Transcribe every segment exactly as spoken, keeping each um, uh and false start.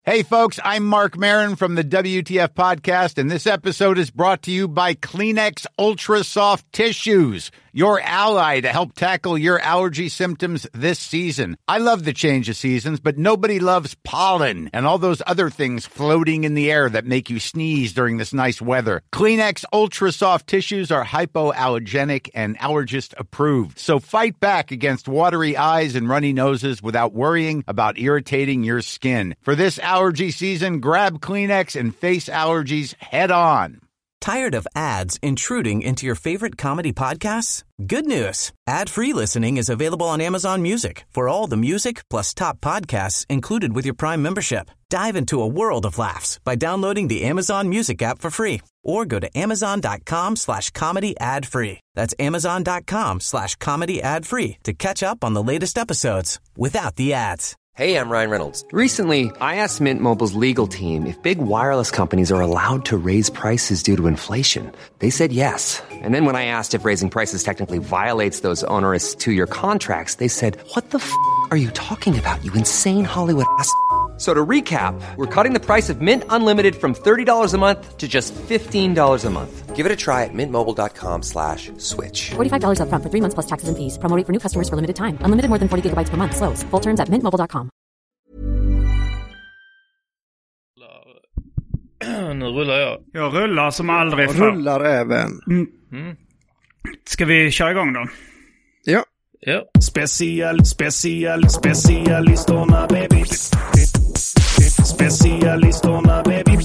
Hey, folks, I'm Mark Maron from the W T F Podcast, and this episode is brought to you by Kleenex Ultra Soft Tissues, your ally to help tackle your allergy symptoms this season. I love the change of seasons, but nobody loves pollen and all those other things floating in the air that make you sneeze during this nice weather. Kleenex Ultra Soft Tissues are hypoallergenic and allergist approved, so fight back against watery eyes and runny noses without worrying about irritating your skin. For this allergy season, grab Kleenex and face allergies head on. Tired of ads intruding into your favorite comedy podcasts? Good news. Ad-free listening is available on Amazon Music for all the music plus top podcasts included with your Prime membership. Dive into a world of laughs by downloading the Amazon Music app for free or go to amazon.com slash comedy ad free. That's amazon.com slash comedy ad free to catch up on the latest episodes without the ads. Hey, I'm Ryan Reynolds. Recently, I asked Mint Mobile's legal team if big wireless companies are allowed to raise prices due to inflation. They said yes. And then when I asked if raising prices technically violates those onerous two-year contracts, they said, what the f*** are you talking about, you insane Hollywood ass f- So to recap, we're cutting the price of Mint Unlimited from thirty dollars a month to just fifteen dollars a month. Give it a try at mintmobile.com slash switch. forty-five dollars up front for three months plus taxes and fees. Promo rate for new customers for limited time. Unlimited more than forty gigabytes per month. Slows full terms at mint mobile dot com. Nu rullar jag. Jag rullar som aldrig förr. förr. Rullar även. Mm. Mm. Ska vi köra igång då? Ja. Ja. Special, special, specialistorna baby. Specialistorna baby.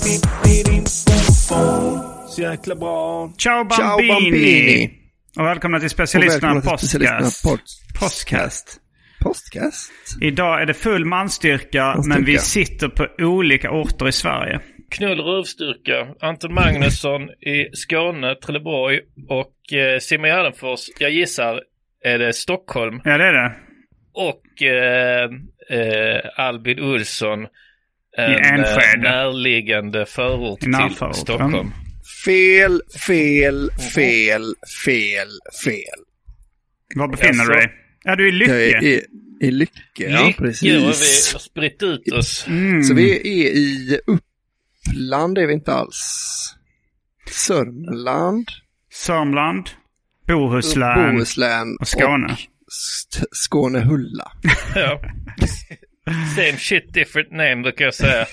Så jäkla bra. Ciao Bambini. Ciao Bambini. Och välkomna till Specialisterna Podcast. Podcast. Podcast. Idag är det full manstyrka, Postyrka. Men vi sitter på olika orter i Sverige. Knull rövstyrka. Anton Magnusson i Skåne, Trelleborg och eh, Simon Gärdenfors. Jag gissar är det Stockholm. Ja, det är det. Och eh, eh, Albin Olsson. En I Enskede. Närliggande förort till Stockholm. Mm. Fel, fel, fel, fel, fel. Var befinner du dig? Ja, du är i Lycke. Jag är i, i Lycke, ja, Lycke, precis. vi har spritt ut oss. Mm. Så vi är i Uppland, är vi inte alls. Sörmland. Sörmland, Bohuslän, Bohuslän och Skåne. Och St- Skånehulla. Ja. Same shit, different name, brukar jag säga.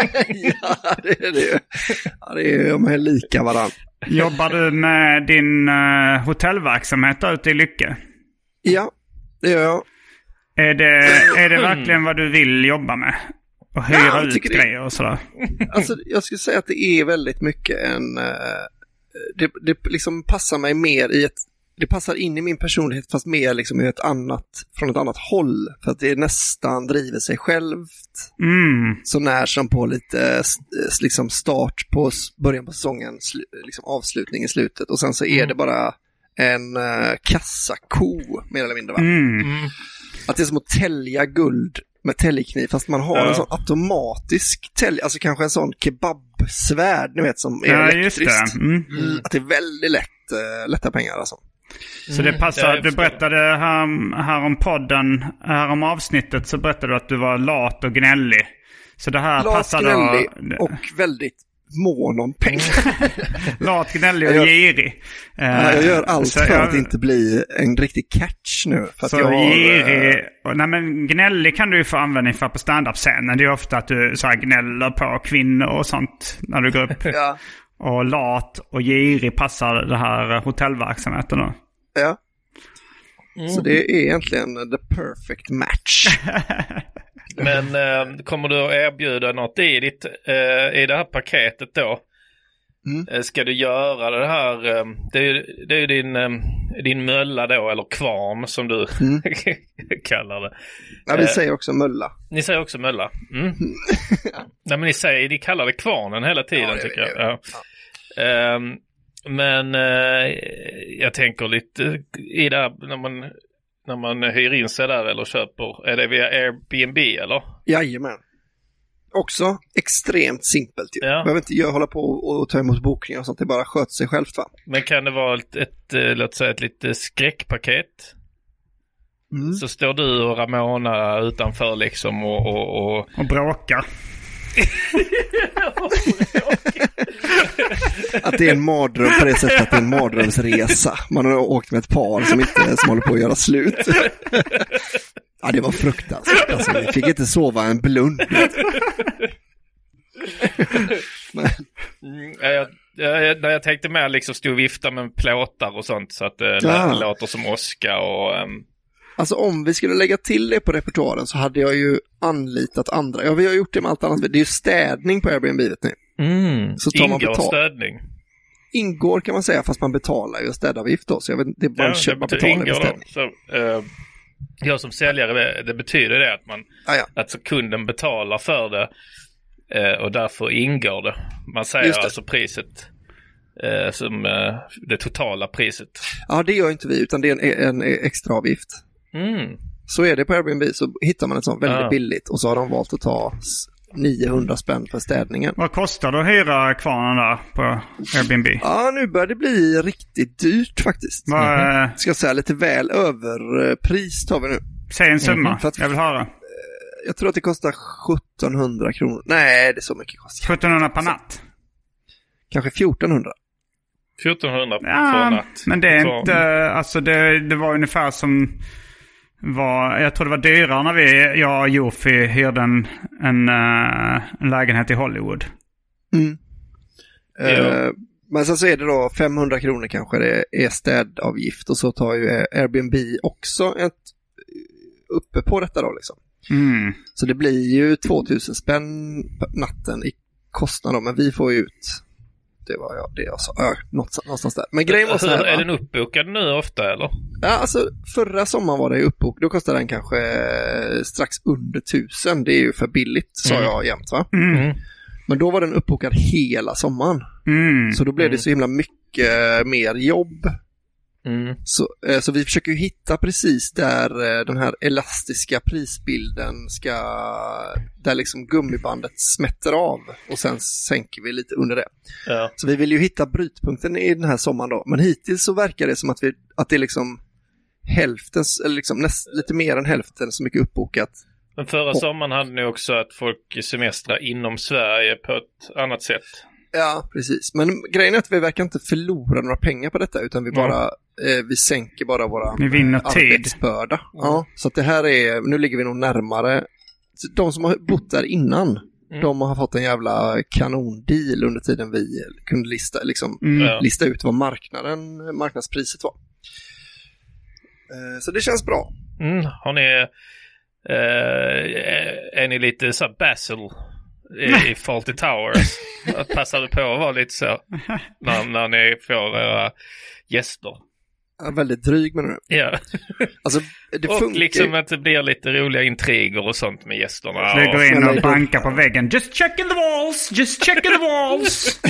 Ja, det är det. Ja, det är, de är lika varann. Jobbar du med din uh, hotellverksamhet ute i Lycke? Ja, det gör jag. Är det, är det verkligen vad du vill jobba med? Och hyra ja, ut grejer och sådär? Alltså, jag skulle säga att det är väldigt mycket en... Uh, det, det liksom passar mig mer i ett... Det passar in i min personlighet fast mer liksom i ett annat, från ett annat håll. För att det nästan driver sig självt. Mm. Så när som på lite liksom start på början på säsongen, liksom avslutning i slutet. Och sen så är mm. det bara en uh, kassako mer eller mindre, va? Mm. Mm. Att det är som att tälja guld med täljkniv, fast man har ja. en sån automatisk tälj, alltså kanske en sån kebabsvärd, ni vet, som är ja, elektriskt. Just det. Mm. Mm, att det är väldigt lätt, uh, lätta pengar alltså. Så det passar, mm, du berättade här, här om podden, här om avsnittet så berättade du att du var lat och gnällig. Så det här lat, passar gnällig då... och väldigt mån om pengar. Lat, gnällig och jag, girig. Ja, jag gör allt för jag, att inte bli en riktig catch nu. För att så jag har, girig, och, nej, men gnällig kan du ju få användning för på stand-up-scenen. Det är ofta att du så här gnäller på kvinnor och sånt när du går upp. Ja. Och lat och girig passar det här hotellverksamheten då. Ja. Mm. Så det är egentligen the perfect match. Men eh, kommer du att erbjuda något i, ditt, eh, i det här paketet då? Mm. Eh, ska du göra det här, eh, det är ju det är din, eh, din mölla då, eller kvarn som du mm. kallar det. Ja, vi säger också mölla. Ni säger också mölla. Mm. Ja. Nej, men ni säger, ni kallar det kvarnen hela tiden, ja, tycker jag. jag. Ja. Ja. Um, men uh, jag tänker lite i det här, när man, när man hyr in sig där eller köper, är det via Airbnb eller? Jajamän. Också extremt simpelt ju. Ja. Behöver inte jag hålla på och ta emot bokningar och sånt, det bara sköter sig självt, va? Men kan det vara ett, ett, ett låt säga ett lite skräckpaket? Mm. Så står du och Ramona utanför liksom och... Och, och... och bråkar. Att det är en mardröm på det sättet att det är en mardrömsresa. Man har åkt med ett par som inte som håller på att göra slut. Ja, det var fruktansvärt. Alltså, vi fick inte sova en blund. Men. Mm, jag, jag, när jag tänkte med liksom stå och vifta med plåtar och sånt så att det ja. låter som åska och... Um... Alltså om vi skulle lägga till det på repertoaren så hade jag ju anlitat andra. Ja, vi har gjort det med allt annat. Det är ju städning på Airbnb, vet ni. Mm. Så tar man betal... städning. Ingår kan man säga, fast man betalar ju städavgift då. Så jag vet, det är bara ja, köpa betala för städning. Så, uh, jag som säljare, det, det betyder det att man ah, ja. att kunden betalar för det uh, och därför ingår det. Man säger det. Alltså priset uh, som uh, det totala priset. Ja, det gör inte vi, utan det är en, en extra avgift. Mm. Så är det på Airbnb, så hittar man ett sånt väldigt ah. billigt och så har de valt att ta niohundra spänn för städningen. Vad kostar det att hyra kvarnen där på Airbnb? Ja, nu börjar det bli riktigt dyrt faktiskt. Vad, mm. Ska jag säga lite väl över pris tar vi nu. Säg en summa, mm. för att, jag vill höra. Jag tror att det kostar sjuttonhundra kronor. Nej, det är så mycket kostar. sjuttonhundra per natt? Kanske fjortonhundra. fjortonhundra ja, per natt. Men det är inte, alltså det, det var ungefär som var, jag tror det var dyrare när vi, jag och Jofi hyrde en, en, en lägenhet i Hollywood. Mm. Uh, men sen så är det då femhundra kronor kanske det är städavgift och så tar ju Airbnb också ett uppe på detta då liksom. Mm. Så det blir ju tvåtusen spänn natten i kostnad då, men vi får ju ut det var jag, det jag sa, äh, någonstans där. Men grejen var så här, är den uppbokad nu ofta eller? Ja, alltså förra sommaren var det uppbokad, då kostade den kanske strax under tusen, det är ju för billigt, sa mm. jag jämt va? Mm. Men då var den uppbokad hela sommaren. Mm. Så då blev det mm. så himla mycket mer jobb. Mm. Så, så vi försöker ju hitta precis där den här elastiska prisbilden ska, där liksom gummibandet smätter av och sen sänker vi lite under det. Ja. Så vi vill ju hitta brytpunkten i den här sommaren då. Men hittills så verkar det som att, vi, att det är liksom hälften, eller liksom näst, lite mer än hälften så mycket uppbokat. Men förra sommaren hade ni också att folk semestrar inom Sverige på ett annat sätt. Ja, precis. Men grejen är att vi verkar inte förlora några pengar på detta utan vi bara mm. eh, vi sänker bara våra vi vinner arbetsbörda. Mm. Ja, så att det här är, nu ligger vi nog närmare. De som har bott där innan, mm. de har fått en jävla kanondeal under tiden vi kunde lista, liksom, mm. lista ut vad marknaden, marknadspriset var. Eh, så det känns bra. Mm. Har ni eh, är ni lite så här Basil i, i Fawlty Towers? Att passade på att vara lite så när, när ni får era gäster. Ja, väldigt dryg med det. Ja. Alltså, det och funkar. liksom att det blir lite roliga intriger och sånt med gästerna. Så vi går in och bankar på väggen. Just checking the walls! Just checking the walls!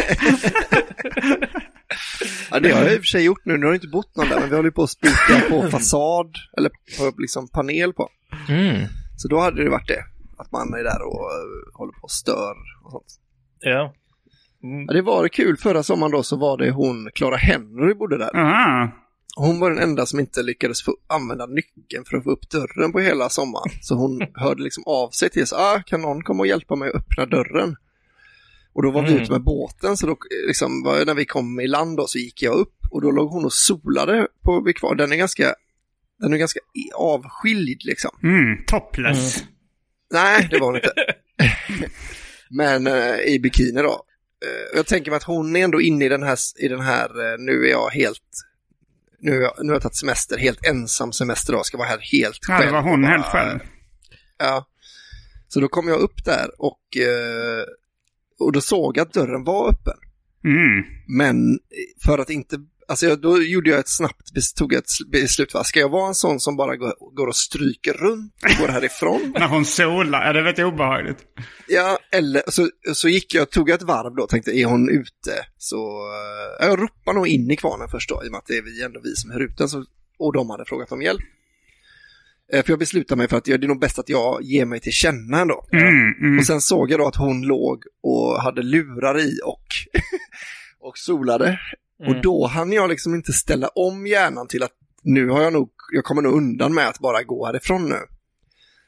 Ja, det har jag i och för sig gjort nu. Nu har jag inte bott någon där, men vi håller på att spika på fasad eller på liksom panel på. Mm. Så då hade det varit det. Att man är där och uh, håller på och stör och sånt. Ja. Mm. Ja, det var kul. Förra sommaren då så var det hon, Clara Henry, bodde där. Aha. Hon var den enda som inte lyckades få använda nyckeln för att få upp dörren på hela sommaren. Så hon hörde liksom av sig till så ah, kan någon komma och hjälpa mig att öppna dörren? Och då var mm. vi ute med båten, så då liksom, när vi kom i land då, så gick jag upp och då låg hon och solade på vid kvar. Den är ganska, den är ganska avskild liksom. Mm, topless. Mm. Nej, det var hon inte. Men uh, i bikini då. Uh, jag tänker mig att hon är ändå inne i den här, i den här uh, nu är jag helt, nu, är jag, nu har jag tagit semester, helt ensam semester då, ska vara här helt ja, själv. Ja, det var hon bara, helt själv. Ja. Så då kom jag upp där och, uh, och då såg jag att dörren var öppen. Mm. Men för att inte, alltså jag, då gjorde jag ett snabbt, tog ett beslut, va? Ska jag vara en sån som bara går, går och stryker runt och går härifrån? När hon solar, är det vet obehagligt. Ja, eller så, så gick jag, tog jag ett varv då, tänkte, är hon ute? Så äh, jag ropade nog in i kvarnen först då, i och med att det är vi ändå vi som är ute, så, och de hade frågat om hjälp. Äh, för jag beslutade mig för att det är nog bäst att jag ger mig till känna ändå. Mm, mm. Och sen såg jag då att hon låg och hade lurar i och, och solade. Mm. Och då hann jag liksom inte ställa om hjärnan till att nu har jag nog, jag kommer nog undan med att bara gå härifrån nu.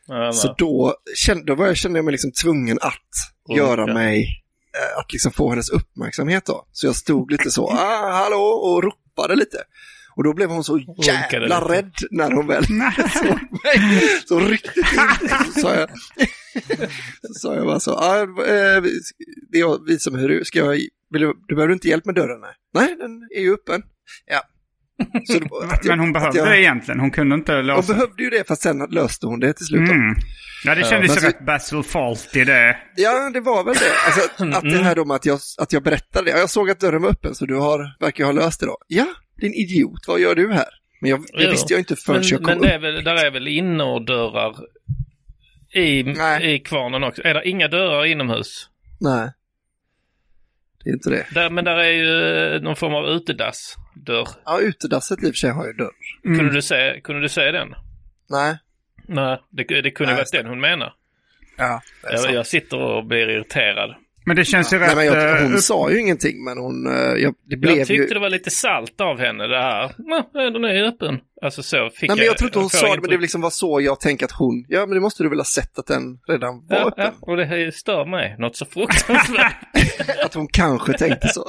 Ja, så då kände, då var jag, kände jag mig liksom tvungen att oh, göra ja. mig, äh, att liksom få hennes uppmärksamhet då. Så jag stod lite så, ah, hallå, och ropade lite. Och då blev hon så jävla rädd när hon väl såg mig. Så riktigt in. Så sa jag, så sa jag bara så, ah, det är vi som hör du, ska jag, vill du, du behöver inte hjälp med dörren? Nej, nej den är ju öppen. Ja. Så det, att, men hon behövde jag, det egentligen, hon kunde inte lösa. Hon behövde ju det, fast sen löste hon det till slut. Mm. Ja, det kändes ju uh, rätt Basil Fawlty i det. Ja, det var väl det. Alltså, att det här då med att jag, att jag berättade det. Jag såg att dörren var öppen, så du har, verkar ha löst det då. Ja, din idiot, vad gör du här? Men jag, det visste jag inte förrän men, jag kom men upp. Men det är väl, där är väl innerdörrar i, i kvarnen också? Är det inga dörrar inomhus? Nej. Det är inte det. Där, men där är ju någon form av utedass dörr. Ja, utedasset i och för sig har ju dörr. Mm. Kunde, du se, kunde du se den? Nej. Nej, det, det kunde vara den hon menar. Ja, jag, jag sitter och blir irriterad. Men det känns ju ja. rätt... Nej, men jag, hon uh, sa ju ingenting, men hon... Uh, jag, det blev jag tyckte ju... det var lite salt av henne, det här. Nej, den är öppen. Alltså så fick Nej, men jag tror inte hon sa det, intryck. men det liksom var så jag tänkte att hon... Ja, men det måste du väl ha sett att den redan var ja, öppen. Ja, och det stör mig. Något så fruktansvärt. Att hon kanske tänkte så.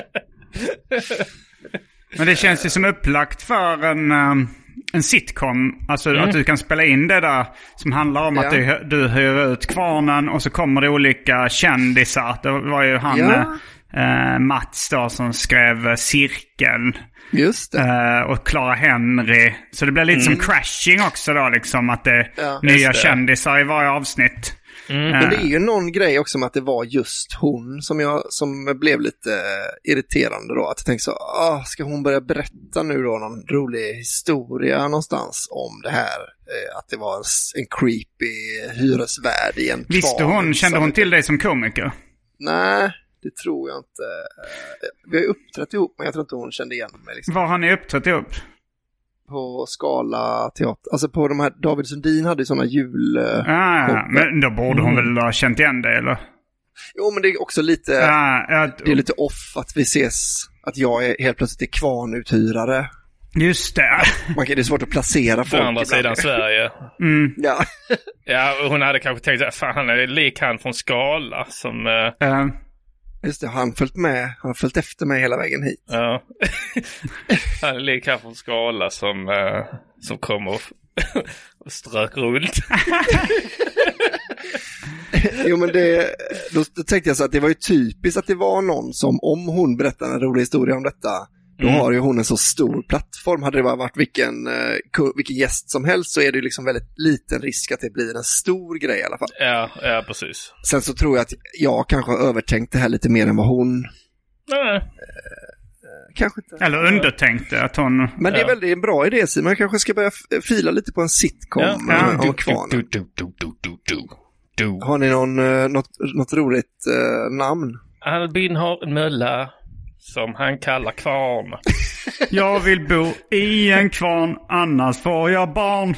Men det känns ju som upplagt för en... Um... en sitcom, alltså mm. att du kan spela in det där som handlar om ja. att du, du hyr ut kvarnen och så kommer det olika kändisar. Det var ju han ja. eh, Mats då som skrev Cirkeln. Just det. Eh, och Clara Henry. Så det blir lite mm. som Crashing också då, liksom att det är ja, nya det. kändisar i varje avsnitt. Mm. Men det är ju någon grej också med att det var just hon som jag som blev lite uh, irriterande då. Att jag tänkte så, ah, ska hon börja berätta nu då någon rolig historia någonstans om det här? Uh, att det var en, en creepy hyresvärd i en Visste hon, kände som... hon till dig som komiker? Nej, det tror jag inte. Uh, vi har ju uppträtt ihop, men jag tror inte hon kände igen mig. Liksom. Var har ni uppträtt ihop? På Skala teater. Alltså på de här, David Sundin hade ju sådana jul... Ah, ja. Men då borde hon mm. väl ha känt igen det, eller? Jo, men det är också lite... Ah, ja. Det är lite off att vi ses... Att jag är helt plötsligt är kvarnuthyrare. Just det. Man kan, det är svårt att placera folk. På andra sidan Sverige. Mm. Ja. Ja, hon hade kanske tänkt att fan, han är lik han från Skala som... Uh. Just det, han följt med. Han har följt efter mig hela vägen hit. Ja. Han är lik han från Skala som, uh, som kom och, och strök runt. Jo, men det, då, då tänkte jag så att det var ju typiskt att det var någon som, om hon berättar en rolig historia om detta, då mm. har ju hon en så stor plattform. Hade det bara varit vilken, uh, vilken gäst som helst, så är det ju liksom väldigt liten risk att det blir en stor grej i alla fall. Ja, ja, precis. Sen så tror jag att jag kanske har övertänkt det här lite mer än vad hon... Nej. Uh, kanske inte. Eller undertänkte att hon... Men det är väl det är en bra idé, Simon. Man kanske ska börja f- fila lite på en sitcom ja. Ja. om kvarnen. Du, du, du, du, du, du. Har ni någon, uh, något, något roligt uh, namn? Albin har en mölla som han kallar kvarn. Jag vill bo i en kvarn, annars får jag barn.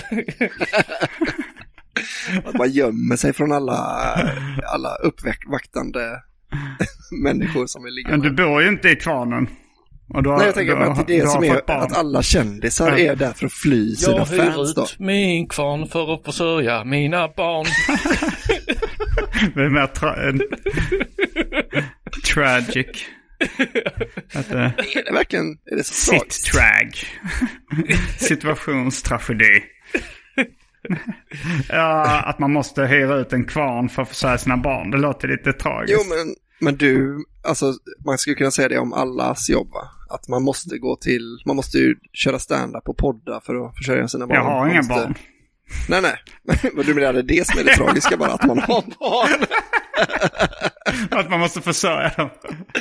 Att man gömmer sig från alla, alla uppvaktande människor som vill ligga med. Men du bor ju inte i kvarnen. Och då, Nej, jag tänker då, att det är det som är att alla kändisar är där för att fly sina jag fans då. Jag hyr ut min kvarn för att försörja mina barn. Det är mer tra- en... tragic. Att, uh, är det verkligen är det så sit-trag. Situationstragedi. Ja, att man måste hyra ut en kvarn för att försörja sina barn. Det låter lite tragiskt. Jo, men, men du, alltså man skulle kunna säga det om allas jobb, va? Att man måste gå till, man måste ju köra stand-up och podda för att försörja sina barn. Jag har inga måste... barn. Nej, nej. Men du menar det är det som är det tragiska, bara att man har barn. Att man måste försörja dem.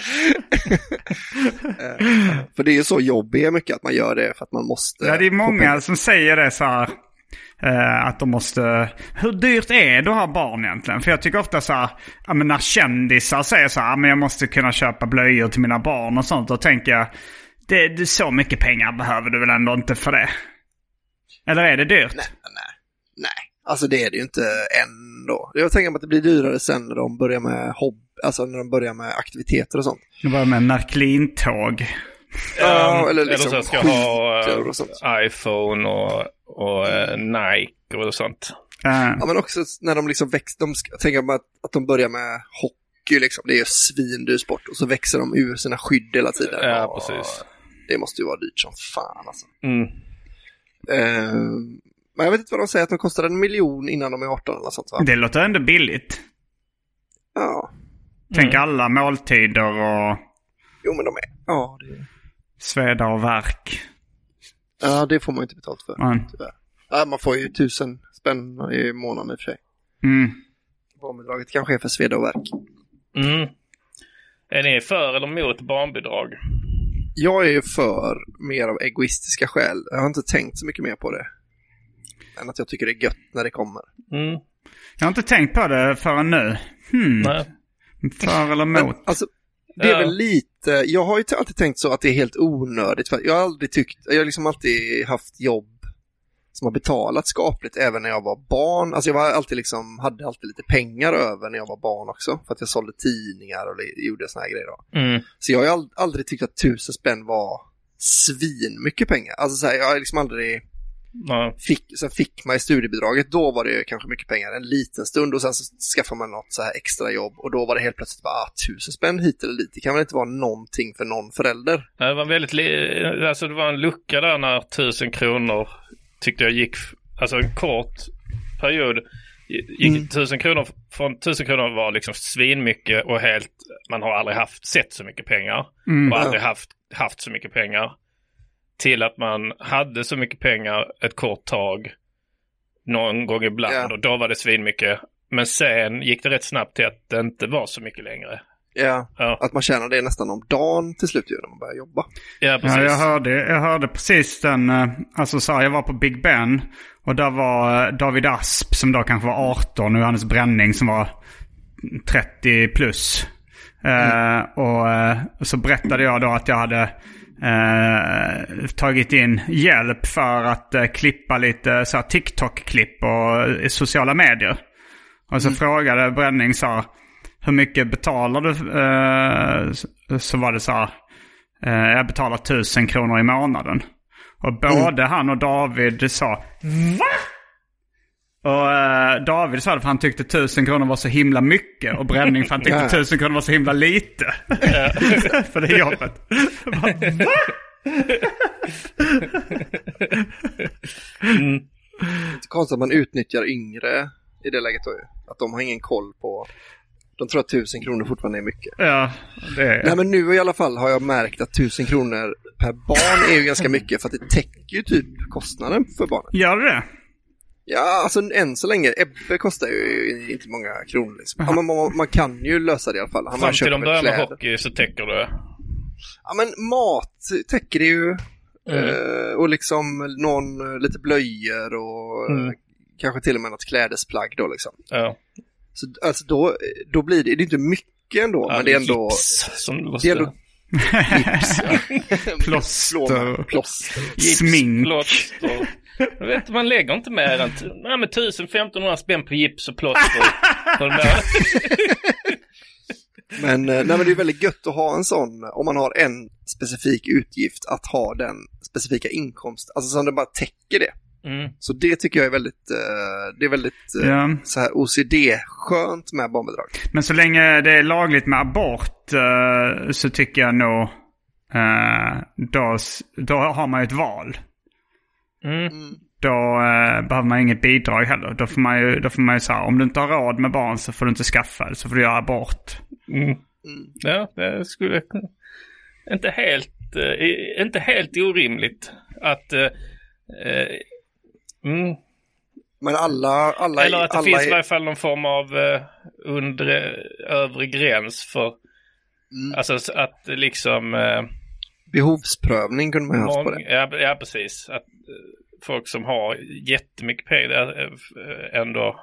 För det är ju så jobb är mycket, att man gör det för att man måste. Ja, det är många som säger det så här. Uh, att de måste... Hur dyrt är det att ha barn egentligen? För jag tycker ofta så här, ja, men när kändisar säger så här, men jag måste kunna köpa blöjor till mina barn och sånt, då tänker jag, det, det är så mycket pengar behöver du väl ändå inte för det? Eller är det dyrt? Nej, nej, nej. Alltså det är det ju inte ändå. Jag tänker att det blir dyrare sen när de börjar med hobby, alltså när de börjar med aktiviteter och sånt. Det börjar med Närklintåg. Ja, um, eller liksom eller så ska ha uh, iPhone och, och uh, Nike och sånt. Uh. Ja, men också när de liksom växer, de ska, tänker man att, att de börjar med hockey liksom, det är ju svindyr sport och så växer de ur sina skydd hela tiden. Ja, och, precis. Det måste ju vara dyrt som fan alltså. Mm. Uh, men jag vet inte vad de säger, att de kostar en miljon innan de är arton eller sånt, va? Det låter ändå billigt. Ja. Tänk Mm. alla måltider och... Jo, men de är... Ja, det... Sveda och verk. Ja, det får man ju inte betalt för. Mm. Tyvärr. Ja, man får ju tusen spänn i månaden i och för sig. Mm. Barnbidraget kanske är för sveda och verk. Mm. Är ni för eller mot barnbidrag? Jag är ju för mer av egoistiska skäl. Jag har inte tänkt så mycket mer på det. Än att jag tycker det är gött när det kommer. Mm. Jag har inte tänkt på det förrän nu. Hmm. Nej. För eller mot? Men, alltså, det är Ja. väl lite... Jag har ju alltid tänkt så att det är helt onödigt. För jag har aldrig tyckt... Jag har liksom alltid haft jobb som har betalat skapligt även när jag var barn. Alltså jag var alltid liksom, hade alltid lite pengar över när jag var barn också. För att jag sålde tidningar och gjorde såna här grejer då. Mm. Så jag har ju aldrig tyckt att tusen spänn var svin mycket pengar. Alltså så här, jag har liksom aldrig... Nej. Fick, sen fick man i studiebidraget, då var det kanske mycket pengar en liten stund och sen så skaffade man något så här extra jobb och då var det helt plötsligt bara ah, tusen spänn hit eller dit. Det kan väl inte vara någonting för någon förälder. Nej, det var väldigt li- alltså det var en lucka där när tusen kronor tyckte jag gick, alltså en kort period gick Mm. tusen kronor, från tusen kronor var liksom svinmycket och helt, man har aldrig haft sett så mycket pengar Mm. och aldrig haft, haft så mycket pengar. Till att man hade så mycket pengar ett kort tag någon gång ibland Ja. och då var det svinmycket. Men sen gick det rätt snabbt till att det inte var så mycket längre. Ja, Ja. att man tjänar det nästan om dagen till slut ju när man börjar jobba. Ja, precis. Ja, jag hörde, jag hörde precis den, eh, alltså så här, jag var på Big Ben och där var eh, David Asp som då kanske var arton och Johannes Bränning som var trettio plus. Mm. Eh, och eh, så berättade jag då att jag hade eh, tagit in hjälp för att eh, klippa lite så här TikTok-klipp och eh, sociala medier. Och så mm. frågade Bränning så här, hur mycket betalar du? Eh, så, så var det så här, eh, jag betalar tusen kronor i månaden. Och både mm. han och David sa, va? Och eh, David sa det för han tyckte tusen kronor var så himla mycket. Och Bränning för han tyckte tusen kronor var så himla lite. För det jobbet. Va? Mm. Det är konstigt att man utnyttjar yngre i det läget då ju. Att de har ingen koll på... De tror att tusen kronor fortfarande är mycket. Ja, det är... Nej, men nu i alla fall har jag märkt att tusen kronor per barn är ju ganska mycket. För att det täcker ju typ kostnaden för barnen. Gör det? Ja, alltså än så länge. Ebbe kostar ju inte många kronor liksom. Ja, man, man, man kan ju lösa det i alla fall. Han Fram till de börjar med kläder. hockey så täcker det. Ja, men mat täcker det ju. Mm. Eh, och liksom någon, lite blöjor och Mm. eh, kanske till och med något klädesplagg då liksom. Ja. Så alltså då, då blir det, det är inte mycket ändå, Ja, men det är ändå... gips, som det, Det är ändå gips, ja. Plåster. Plåster. gips, smink. plåster. Jag vet, man lägger inte mer än t- nej, men tusen femtonhundra spänn på gips och plåster. På den där. Men, nej, men det är väldigt gött att ha en sån, om man har en specifik utgift, att ha den specifika inkomst. Alltså så det bara täcker det. Mm. Så det tycker jag är väldigt, uh, det är väldigt uh, Ja. så här O C D-skönt med barnbidrag. Men så länge det är lagligt med abort uh, så tycker jag nog uh, då, då har man ju ett val. Mm. Då uh, behöver man inget bidrag heller. Då får man ju, då får man ju säga, om du inte har råd med barn så får du inte skaffa det, så får du göra abort. Mm. Mm. Ja, det skulle inte helt uh, inte helt orimligt att uh, uh, mm. Men alla... alla eller att det alla finns är... i varje fall någon form av uh, undre, övre gräns för mm. alltså att liksom uh, behovsprövning kunde man ha haft på mång, det. ja, ja, precis. Att uh, folk som har jättemycket pengar uh, ändå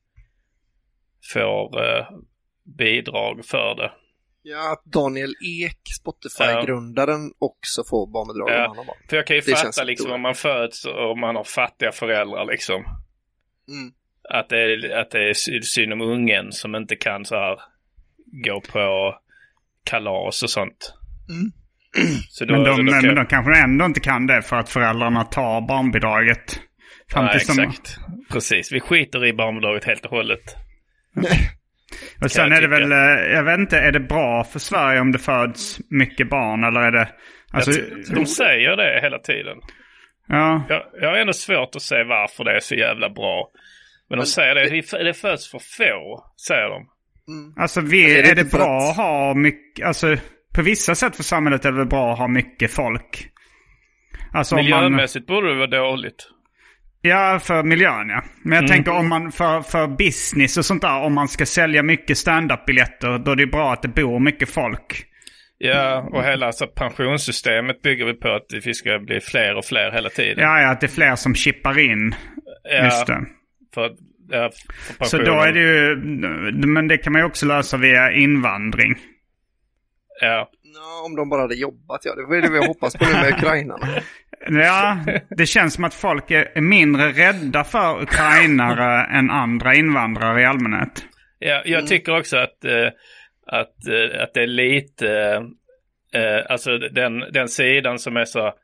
får uh, bidrag för det. Ja, att Daniel Ek, Spotify-grundaren, också får barnbidrag om Ja, han har barn. för jag kan ju Det fatta liksom om man föds och man har fattiga föräldrar liksom. Mm. Att det, är, att det är synd om ungen som inte kan så här gå på kalas och sånt. Mm. Så då, Men de, då kan... men de kanske ändå inte kan det för att föräldrarna tar barnbidraget Fram Nej, till sommar. exakt. Precis, vi skiter i barnbidraget helt och hållet. Och sen är det väl, jag vet inte, är det bra för Sverige om det föds mycket barn eller är det... Alltså, de säger det hela tiden. Ja. Jag, jag har ändå svårt att se varför det är så jävla bra. Men de Men, säger det, det föds för få, säger de. Mm. Alltså vi, är det, är det bra att... att ha mycket, alltså på vissa sätt för samhället är det bra att ha mycket folk. Alltså miljömässigt man... borde det vara dåligt. Ja, för miljön, ja. Men jag mm. tänker om man för, för business och sånt där, om man ska sälja mycket stand-up-biljetter, då är det bra att det bor mycket folk. Ja, och hela alltså, pensionssystemet bygger vi på att vi ska bli fler och fler hela tiden. Ja, ja, att det är fler som chippar in. Ja, just det. För, ja, för så då är det ju, men det kan man ju också lösa via invandring. Ja. Ja, om de bara hade jobbat, ja. Det var det vi hoppas på nu med ukrainarna. Ja, det känns som att folk är mindre rädda för ukrainare än andra invandrare i allmänhet. Ja, jag mm. tycker också att, äh, att, äh, att det är lite, äh, alltså den, den sidan som är så,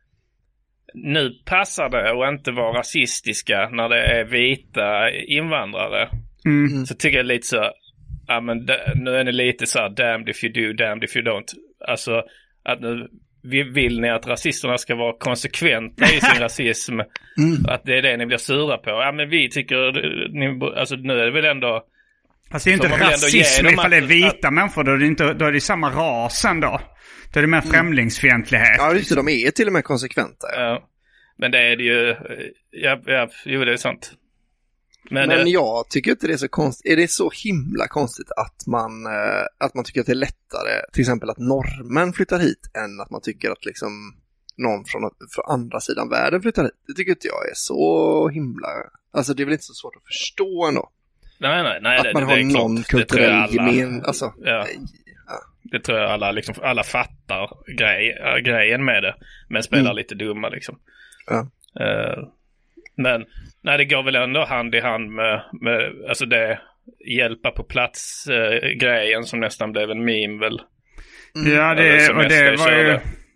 nu passar det att inte vara rasistiska när det är vita invandrare. Mm. Så tycker jag lite så, ja men d- nu är det lite så här, damned if you do, damned if you don't. Alltså att nu vill ni att rasisterna ska vara konsekventa i sin rasism. Mm. Att det är det ni blir sura på. Ja men vi tycker, ni, alltså nu är det väl ändå... Alltså det är inte rasism ifall det är vita att, människor, då är det, inte, då är det samma rasen då. Då är det mer främlingsfientlighet. Ja just det, de är till och med konsekventa. Ja. Ja. Men det är det ju, ja, ja jo det är sant. Men, Men jag tycker inte det är så konstigt. Är det så himla konstigt att man, att man tycker att det är lättare, till exempel att norrmän flyttar hit, än att man tycker att liksom någon från, från andra sidan världen flyttar hit? Det tycker inte jag är så himla... Alltså det är väl inte så svårt att förstå ändå. Nej, nej, nej. Att det, man det, har det någon klart, kulturell gemen... Alltså, ja. Nej, ja. Det tror jag alla, liksom, alla fattar grej, grejen med det. Men spelar mm. lite dumma liksom. Ja. Uh, men nej, det går väl ändå hand i hand med, med alltså det hjälpa på plats uh, grejen som nästan blev en meme väl. Mm. Ja, det, och det var ju...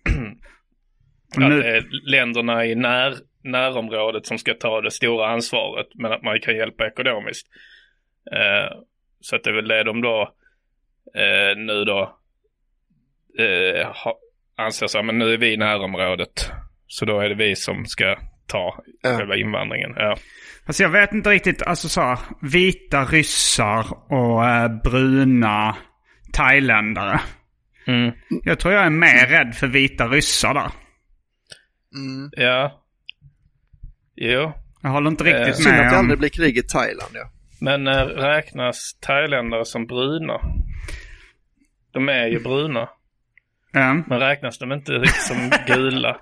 att det är länderna i när, närområdet som ska ta det stora ansvaret, men att man kan hjälpa ekonomiskt. Uh, så att det är väl det de då uh, nu då uh, ha, anser sig, men nu är vi i närområdet. Så då är det vi som ska ta ja. själva invandringen. Ja. Alltså jag vet inte riktigt, alltså så vita ryssar och äh, bruna thailändare. Mm. Jag tror jag är mer rädd för vita ryssar där. Mm. Ja. Jo. Jag håller inte riktigt eh, med. Synd att det aldrig blir krig i Thailand, ja. Men äh, räknas thailändare som bruna? De är ju bruna. Mm. Men räknas de inte riktigt som gula?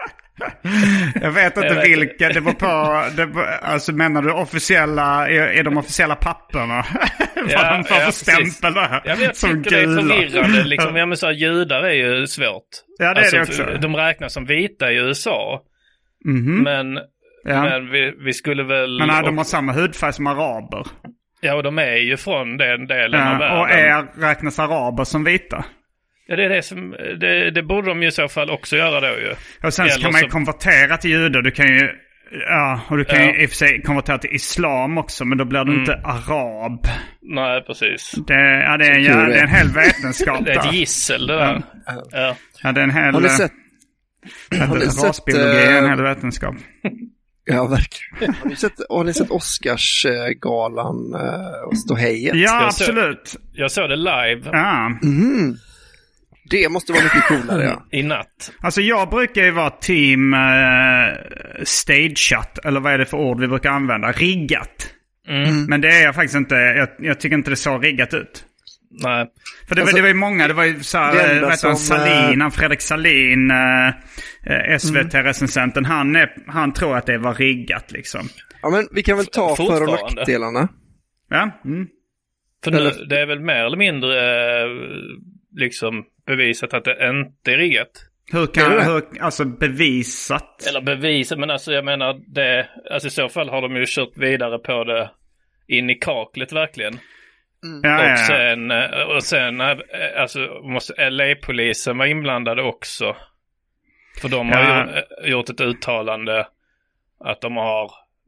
Jag vet inte jag vet vilka det var på det, alltså menar du officiella är, är de officiella papperna? Ja, de får ja, stämpel där ja, jag som tycker gula. Det är förvirrande liksom. Ja men så judar är ju svårt. Ja det alltså, är det också. De räknas som vita i U S A. Mm-hmm. Men, ja. men vi, vi skulle väl... Men nej, de har samma hudfärg som araber. Ja och de är ju från den delen ja, av världen. Och är, räknas araber som vita? Ja, det är det som... Det, det borde de ju i så fall också göra då ju. Och sen så kan man ju så... konvertera till judar. Du kan ju... Ja, och du kan ja. ju i och för sig konvertera till islam också. Men då blir du mm. inte arab. Nej, precis. Det, ja, det, är, ja, det är en hel vetenskap. Det är ett gissel det där. Ja, ja. ja det är en hel... Har ni sett... Har ni sett rasbiologi är en hel vetenskap. Ja, verkligen. Har ni sett, har ni sett Oscarsgalan uh, och ståhejet? Ja, jag absolut. Så, jag såg det live. Ja. Mm. Det måste vara mycket coolare, ja. I natt. Alltså jag brukar ju vara team uh, stageat, eller vad är det för ord vi brukar använda? Riggat. Mm. Men det är jag faktiskt inte, jag, jag tycker inte det så riggat ut. Nej. För det, alltså, det var ju många, det var ju såhär, vet du, Salin, han Fredrik Salin, uh, S V T-recensenten, mm. han, är, han tror att det var riggat liksom. Ja men vi kan väl ta för- och nackdelarna. Ja. Mm. För nu, det är väl mer eller mindre uh, liksom bevisat att det inte är riggat. Hur kan det, hur, alltså bevisat? Eller bevisat, men alltså jag menar det, alltså i så fall har de ju kört vidare på det in i kaklet verkligen. Mm. Ja, och, ja, ja. sen, och sen alltså måste L A-polisen vara inblandade också. För de har ja. gjort, gjort ett uttalande att de har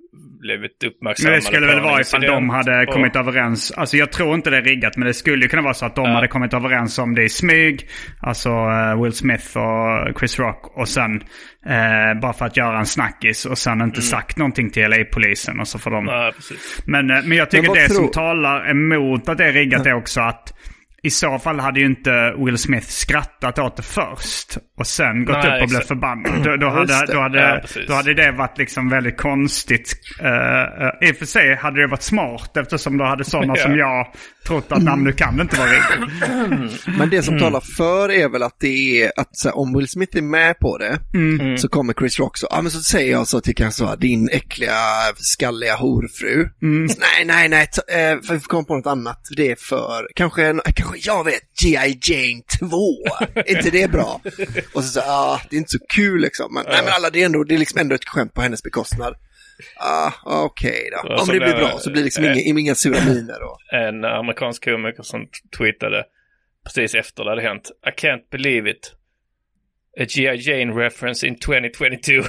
blivit uppmärksammade. Men det skulle väl vara ifall de hade och... kommit överens. Alltså jag tror inte det är riggat, men det skulle ju kunna vara så att de ja. hade kommit överens om det i smyg. Alltså uh, Will Smith och Chris Rock. Och sen uh, bara för att göra en snackis och sen inte mm. sagt någonting till L A-polisen. Och så får de... Ja, precis. Men, uh, men jag tycker men det tro... som talar emot att det är riggat är också att i så fall hade ju inte Will Smith skrattat åt det först och sen gått Nej, upp och blivit förbannad. Då, då, hade, då, hade, ja, då hade det varit liksom väldigt konstigt. Uh, uh, I och för sig hade det varit smart eftersom då hade sådana ja. som jag trott att namn nu kan det inte vara riktigt. Men det som mm. talar för är väl att det är att så här, om Will Smith är med på det mm. så kommer Chris Rock så, ja ah, men så säger jag så till kanske din äckliga skalliga horfru. Mm. Så, nej, nej, nej, t- äh, för vi får komma på något annat. Det är för, kanske, en, kanske jag vet, G I Jane två. Är inte det bra? Och så säger ah, det är inte så kul liksom. Men, uh. nej, men alla, det är ändå, det är liksom ändå ett skämt på hennes bekostnad. Ah, okej okay då. Om det blir bra så blir det liksom äh, inga, inga sura miner då. En amerikansk komiker som tweetade precis efter det hade hänt. I can't believe it. A G I Jane reference in twenty twenty-two.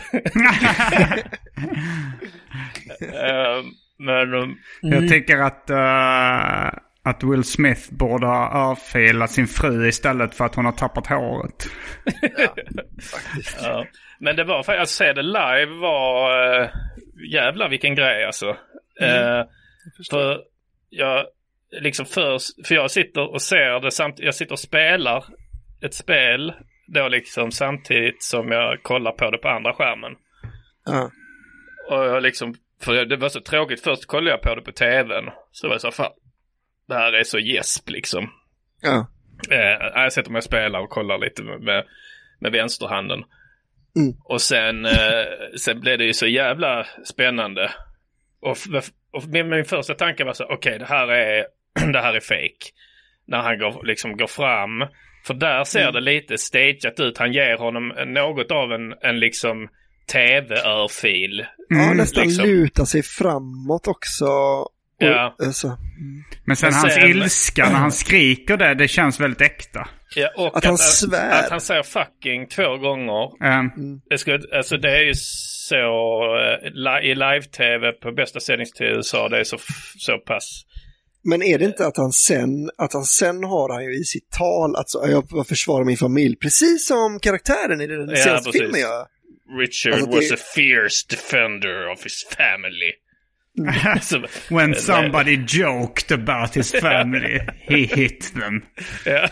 uh, men, um, Jag tycker att uh, att Will Smith borde ha örfilat sin fru istället för att hon har tappat håret. Ja, faktiskt. Ja. Men det var, för att se det live var uh, jävlar vilken grej alltså. Mm. Uh, jag för jag liksom först, för jag sitter och ser det samtidigt, jag sitter och spelar ett spel då liksom samtidigt som jag kollar på det på andra skärmen. Ja. Och jag liksom, för det var så tråkigt, först kollade jag på det på tvn, så var jag så fan, det här är så gäsp liksom. Ja. Uh, jag sätter mig och spelar och kollar lite med, med, med vänsterhanden. Mm. Och sen, eh, sen blev det ju så jävla spännande. Och, och min, min första tanke var så, okej, okay, det här är det här är fake. När han går, liksom går fram. För där ser mm. det lite stageat ut. Han ger honom något av en, en liksom tv-örfil. Mm. Ja, nästan liksom. Luta sig framåt också. Och, ja. Alltså. Mm. Men sen, sen hans ilska när han skriker det, det känns väldigt äkta. Ja, och att, att han svär. Att han säger fucking två gånger. Mm. Det, skulle, alltså det är ju så i live-tv på bästa sändningstid i U S A, det är så, så pass. Men är det inte att han sen att han sen har han ju i sitt tal att så, jag försvarar min familj, precis som karaktären i den ja, senaste precis. filmen. Ja. Richard alltså, was det... a fierce defender of his family. When somebody joked about his family, he hit them. Ja.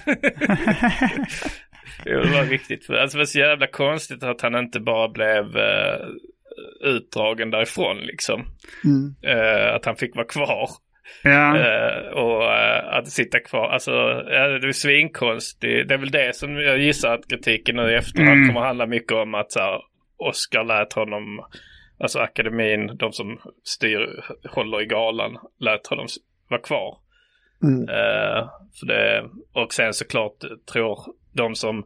Det var viktigt. Alltså det var så jävla konstigt att han inte bara blev uh, utdragen därifrån liksom. Mm. Uh, att han fick vara kvar. Ja. Uh, och uh, att sitta kvar. Alltså uh, det är svinkonstigt. Det är väl det som jag gissar att kritiken nu i efterhand mm. kommer handla mycket om att så här, Oscar lät honom, alltså akademin, de som styr, håller i galan, lät honom vara kvar. Mm. Uh, för det, och sen såklart tror de som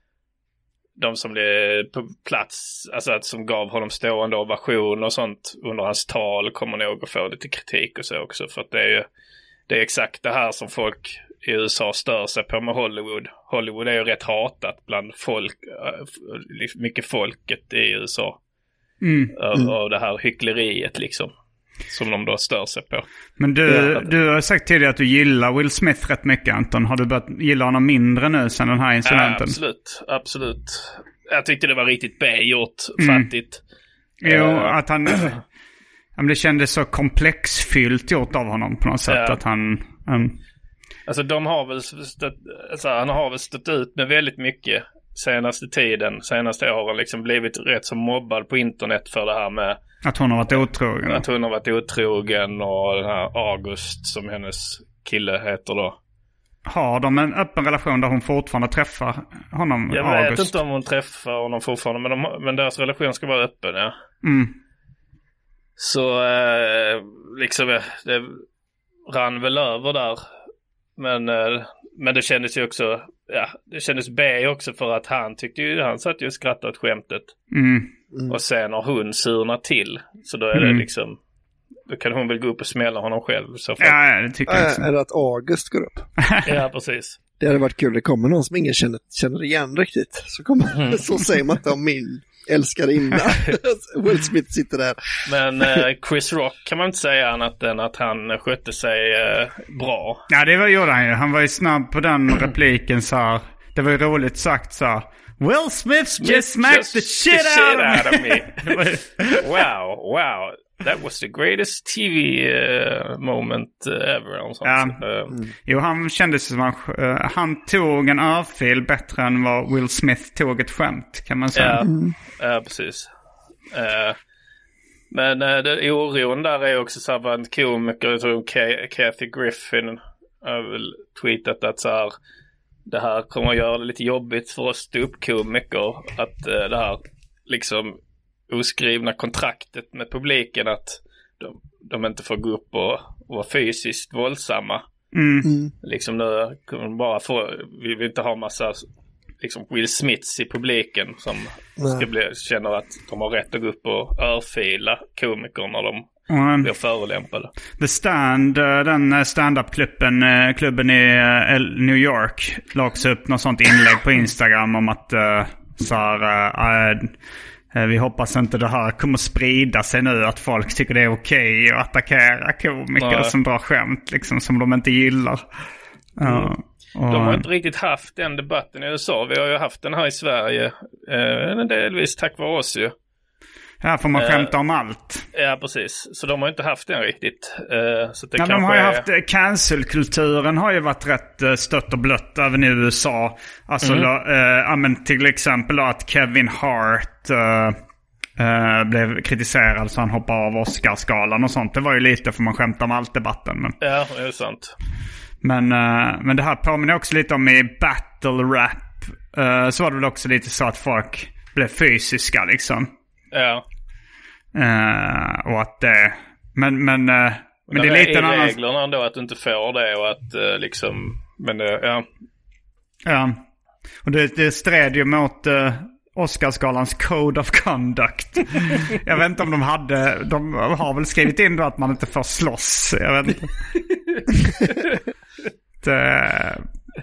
de som blev på plats, alltså att som gav honom stående ovation och sånt under hans tal, kommer nog att få lite kritik och så också, för att det är ju det är exakt det här som folk i U S A stör sig på med Hollywood. Hollywood är ju rätt hatat bland folk, mycket folket i U S A. Mm. Av, mm. av det här hyckleriet liksom, som de då stör sig på. Men du, du har sagt tidigare att du gillar Will Smith rätt mycket, Anton. Har du börjat gilla honom mindre nu sen den här incidenten? Ja, absolut, absolut. Jag tyckte det var riktigt B-gjort, mm. fattigt. Jo, uh, att han... det kändes så komplexfyllt gjort av honom på något sätt. Ja. Att han... Um... Alltså de har väl stött, alltså, han har väl stått ut med väldigt mycket senaste tiden, senaste åren, liksom blivit rätt så mobbad på internet för det här med att hon har varit otrogen. Att hon har varit otrogen och den här August som hennes kille heter då. Har de en öppen relation där hon fortfarande träffar honom, jag August? Jag vet inte om hon träffar honom fortfarande, men, de, men deras relation ska vara öppen, ja. Mm. Så eh, liksom det rann väl över där. Men, eh, men det kändes ju också, ja, det kändes B också för att han tyckte ju, han satt ju och skrattade åt skämtet. Mm. Mm. Och sen har hon surnat till. Så då är Mm. det liksom, då kan hon väl gå upp och smälla honom själv. Så ja, ja, det tycker jag också. Äh, eller att August går upp. Ja, precis. Det hade varit kul, det kommer någon som ingen känner, känner igen riktigt. Så, kommer, Mm. så säger man inte om min älskarinna. Will Smith sitter där. Men eh, Chris Rock kan man inte säga annat än att han skötte sig eh, bra. Ja, det var, gjorde han ju. Han var ju snabb på den repliken så här. Det var ju roligt sagt så här. Will Smith just smacked just the shit, the shit out, out of me. Wow, wow. That was the greatest T V uh, moment uh, ever. Och sånt. Ja. Mm. Jo, han kändes som att uh, han tog en örfil bättre än vad Will Smith tog ett skämt, kan man säga. Ja, mm. ja precis. Uh, men uh, det, oron där är också så här, en komiker, jag tror K- Kathy Griffin har väl tweetat att så här, det här kommer att göra det lite jobbigt för oss ståuppkomiker att uh, det här liksom oskrivna kontraktet med publiken att de, de inte får gå upp och, och vara fysiskt våldsamma. Mm. Mm. Liksom nu bara få, vi vill inte ha massa liksom Will Smiths i publiken som ska bli, känner att de har rätt att gå upp och örfila komiker när de mm. blir förolämpade. The Stand, den stand-up-klubben klubben i New York la också upp något sånt inlägg på Instagram om att uh, så här, uh, vi hoppas inte det här kommer sprida sig nu, att folk tycker det är okej att attackera komiker Nej. som drar skämt liksom, som de inte gillar. Mm. Uh, och... De har inte riktigt haft den debatten i U S A. Vi har ju haft den här i Sverige. Uh, delvis tack vare oss ju. Här får man uh, skämta om allt. Ja, precis. Så de har inte haft den riktigt. Uh, så det ja, de har ju är... haft, cancelkulturen har ju varit rätt uh, stött och blött även i U S A. Alltså, mm. uh, ja, men till exempel då, att Kevin Hart uh, uh, blev kritiserad så han hoppade av Oscarsgalan och sånt. Det var ju lite för man skämta om allt-debatten. Men... Ja, det är sant. Men, uh, men det här påminner också lite om i battle rap. Uh, så var det väl också lite så att folk blev fysiska liksom. Ja. Uh, och att det... Men, men, uh, men det är lite en annan... reglerna ändå att du inte får det och att uh, liksom... Men uh, ja. Ja. Och det, det sträd ju mot uh, Oscarsgalans Code of Conduct. Jag vet inte om de hade... De har väl skrivit in då att man inte får slåss. Jag vet inte. det...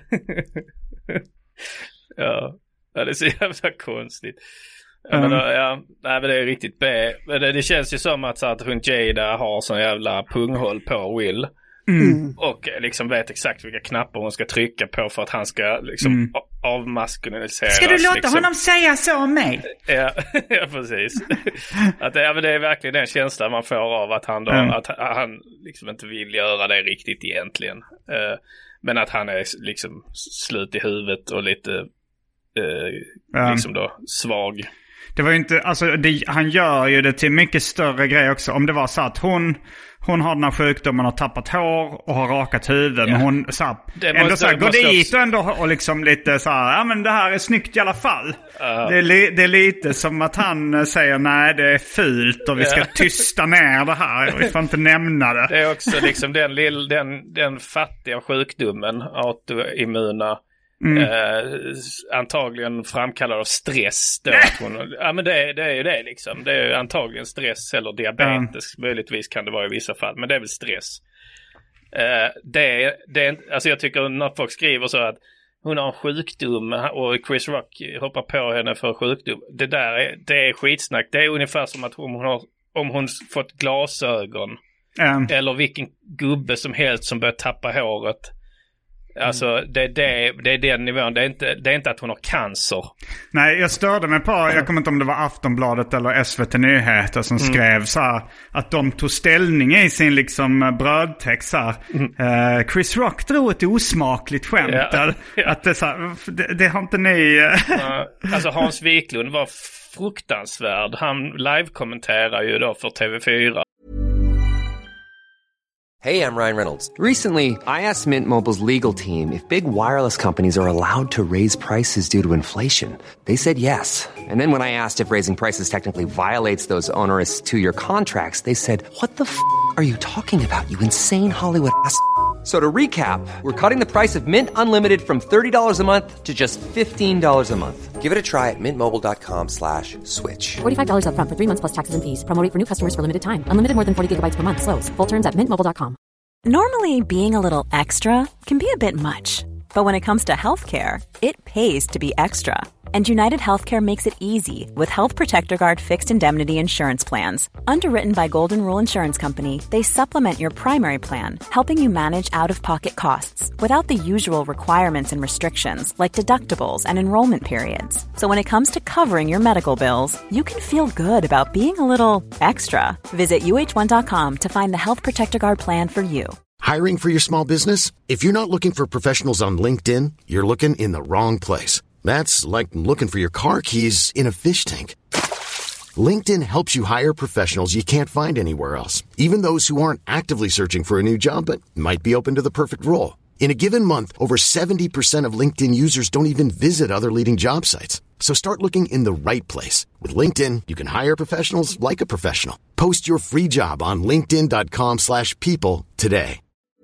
ja. Ja, det är så jävla konstigt. Ja, men, mm. ja, nej, men det är riktigt B. Men det, det känns ju som att, så att hon Jada har sån jävla punghåll på Will. Mm. Och liksom vet exakt vilka knappar hon ska trycka på för att han ska liksom mm. avmaskuliniseras. Ska du låta liksom. honom säga så om mig? Ja, ja precis. Att, ja, men det är verkligen den känslan man får av att han, då, mm. att han liksom inte vill göra det riktigt egentligen. Uh, men att han är liksom slut i huvudet och lite uh, mm. liksom då svag. Det var ju inte, alltså det, han gör ju det till mycket större grej också. Om det var så att hon, hon har den här sjukdomen och har tappat hår och har rakat huvud. Ja. Men hon så här, ändå måste, så här, går dit också... och ändå och liksom lite så här, ja men det här är snyggt i alla fall. Uh. Det, är li, det är lite som att han säger nej det är fult och vi ska tysta ner det här. Vi får inte nämna det. Det är också liksom den, lill, den, den fattiga sjukdomen, autoimmuna. Mm. Eh, antagligen framkallad av stress då att hon, ja men det, det är ju det liksom. Det är ju antagligen stress eller diabetes. Mm. Möjligtvis kan det vara i vissa fall. Men det är väl stress. eh, det, det, alltså jag tycker när folk skriver så att hon har en sjukdom och Chris Rock hoppar på henne för sjukdom. Det där är, det är skitsnack. Det är ungefär som att hon har, om hon fått glasögon mm. eller vilken gubbe som helst som börjar tappa håret. Alltså det, det, det är den nivån. Det är, inte, det är inte att hon har cancer. Nej, jag störde mig på, jag kommer inte om det var Aftonbladet eller S V T Nyheter som mm. skrev så här, att de tog ställning i sin liksom brödtext så här, mm. uh, Chris Rock drog ett osmakligt skämt. Ja. Ja. Att det, så här, det, det har inte ni... ja, alltså Hans Wiklund var fruktansvärd. Han live-kommenterar ju då för T V fyra. Hey, I'm Ryan Reynolds. Recently, I asked Mint Mobile's legal team if big wireless companies are allowed to raise prices due to inflation. They said yes. And then when I asked if raising prices technically violates those onerous two-year contracts, they said, what the f*** are you talking about, you insane Hollywood ass f- So to recap, we're cutting the price of Mint Unlimited from thirty dollars a month to just fifteen dollars a month. Give it a try at mintmobile.com slash switch. forty-five dollars up front for three months plus taxes and fees. Promo rate for new customers for limited time. Unlimited more than forty gigabytes per month. Slows full terms at mint mobile dot com. Normally, being a little extra can be a bit much. But when it comes to healthcare, it pays to be extra. And United Healthcare makes it easy with Health Protector Guard fixed indemnity insurance plans. Underwritten by Golden Rule Insurance Company, they supplement your primary plan, helping you manage out-of-pocket costs without the usual requirements and restrictions like deductibles and enrollment periods. So when it comes to covering your medical bills, you can feel good about being a little extra. Visit U H one dot com to find the Health Protector Guard plan for you. Hiring for your small business? If you're not looking for professionals on LinkedIn, you're looking in the wrong place. That's like looking for your car keys in a fish tank. LinkedIn helps you hire professionals you can't find anywhere else, even those who aren't actively searching for a new job but might be open to the perfect role. In a given month, over seventy percent of LinkedIn users don't even visit other leading job sites. So start looking in the right place. With LinkedIn, you can hire professionals like a professional. Post your free job on linkedin dot com slash people today.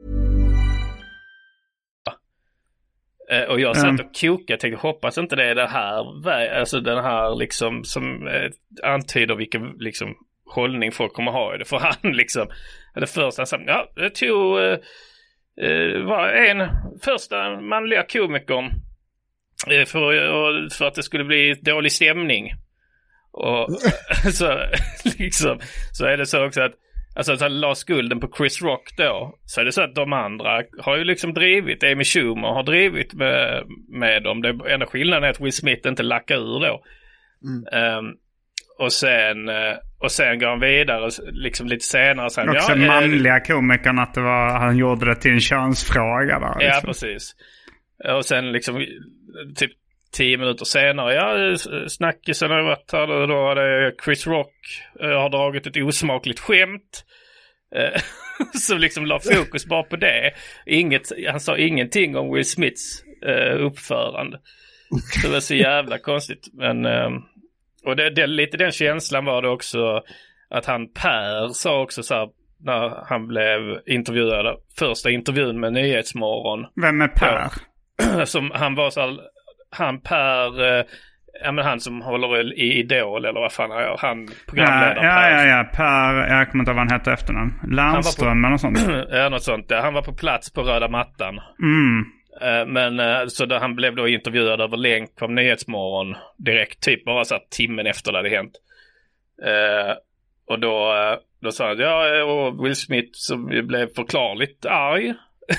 Och jag satt och kokade, jag tänkte hoppas inte det är det här, alltså den här liksom som eh, antyder vilken liksom hållning folk kommer ha i det. För han liksom, det första han sa, ja det tog eh, var en första manliga komikern eh, för, för att det skulle bli dålig stämning. Och så liksom, så är det så också att alltså att han la skulden på Chris Rock då, så är det så att de andra har ju liksom drivit, Amy Schumer har drivit med, med dem. Det enda skillnaden är att Will Smith inte lackar ur då. Mm. Um, och sen och sen går han vidare liksom lite senare sen, också ja, manliga äh, komikern att det var, han gjorde det till en könsfråga där, liksom. Ja, precis. Och sen liksom typ tio minuter senare, ja, snackisen har varit här då, då hade Chris Rock äh, har dragit ett osmakligt skämt äh, som liksom la fokus bara på det. Inget, han sa ingenting om Will Smiths äh, uppförande. Det var så jävla konstigt. Men, äh, och det, det, lite den känslan var det också att han Per sa också så här, när han blev intervjuad, första intervjun med Nyhetsmorgon. Vem är Per? Ja, som han var så här, han Per, eh, ja men han som håller i Idol eller vad fan är han programledaren. Ja, ja, ja, Per, jag kommer inte ihåg vad han hette efternamn. Landström eller något sånt. Ja, något sånt. Han var på plats på röda mattan. Mm. Eh, men eh, så då, han blev då intervjuad över länk av Nyhetsmorgon direkt, typ bara så här timmen efter det hade hänt. Eh, och då, eh, då sa han, ja, och Will Smith som blev förklarligt arg.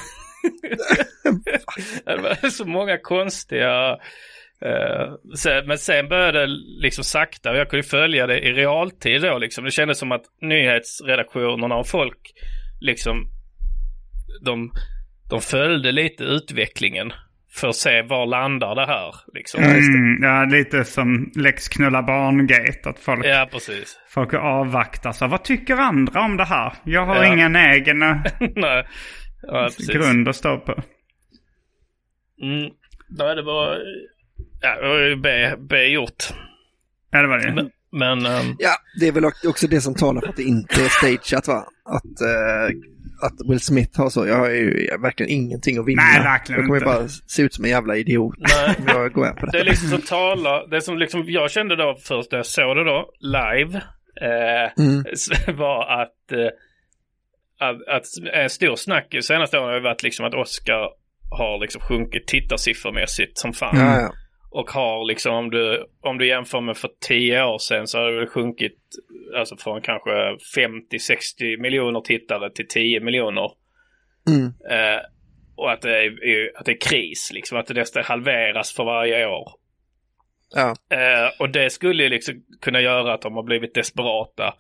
Det var så många konstiga uh, sen, men sen började det liksom sakta och jag kunde följa det i realtid då liksom. Det kändes som att nyhetsredaktionerna och folk liksom de, de följde lite utvecklingen för att se var landar det här liksom. Mm, ja, lite som Lex knulla barngate, att folk, ja, precis. folk avvaktar så vad tycker andra om det här? Jag har ja. ingen egen Nej. Ja, grund att stå på. Mm. Då är det bara ja, B, B gjort. Ja, det var det. Men, men um... ja, det är väl också det som talar för att det inte är stageat, va? Att, uh, att Will Smith har så. Jag har ju verkligen ingenting att vinna. Nej, verkligen jag kommer inte. bara se ut som en jävla idiot. Nej. Jag går på det. Det är liksom som talar, det som liksom jag kände då först när jag såg det då live eh, mm. var att eh, Att, att en stor snack i senaste åren har varit liksom att Oscar har liksom sjunkit tittarsiffrormässigt som fan. Ja, ja. Och har liksom, om du, om du jämför med för tio år sedan så har det väl sjunkit alltså från kanske femtio till sextio miljoner tittare till tio miljoner. Mm. Eh, och att det, är, att det är kris liksom, att det nästan halveras för varje år. Ja. Eh, och det skulle ju liksom kunna göra att de har blivit desperata.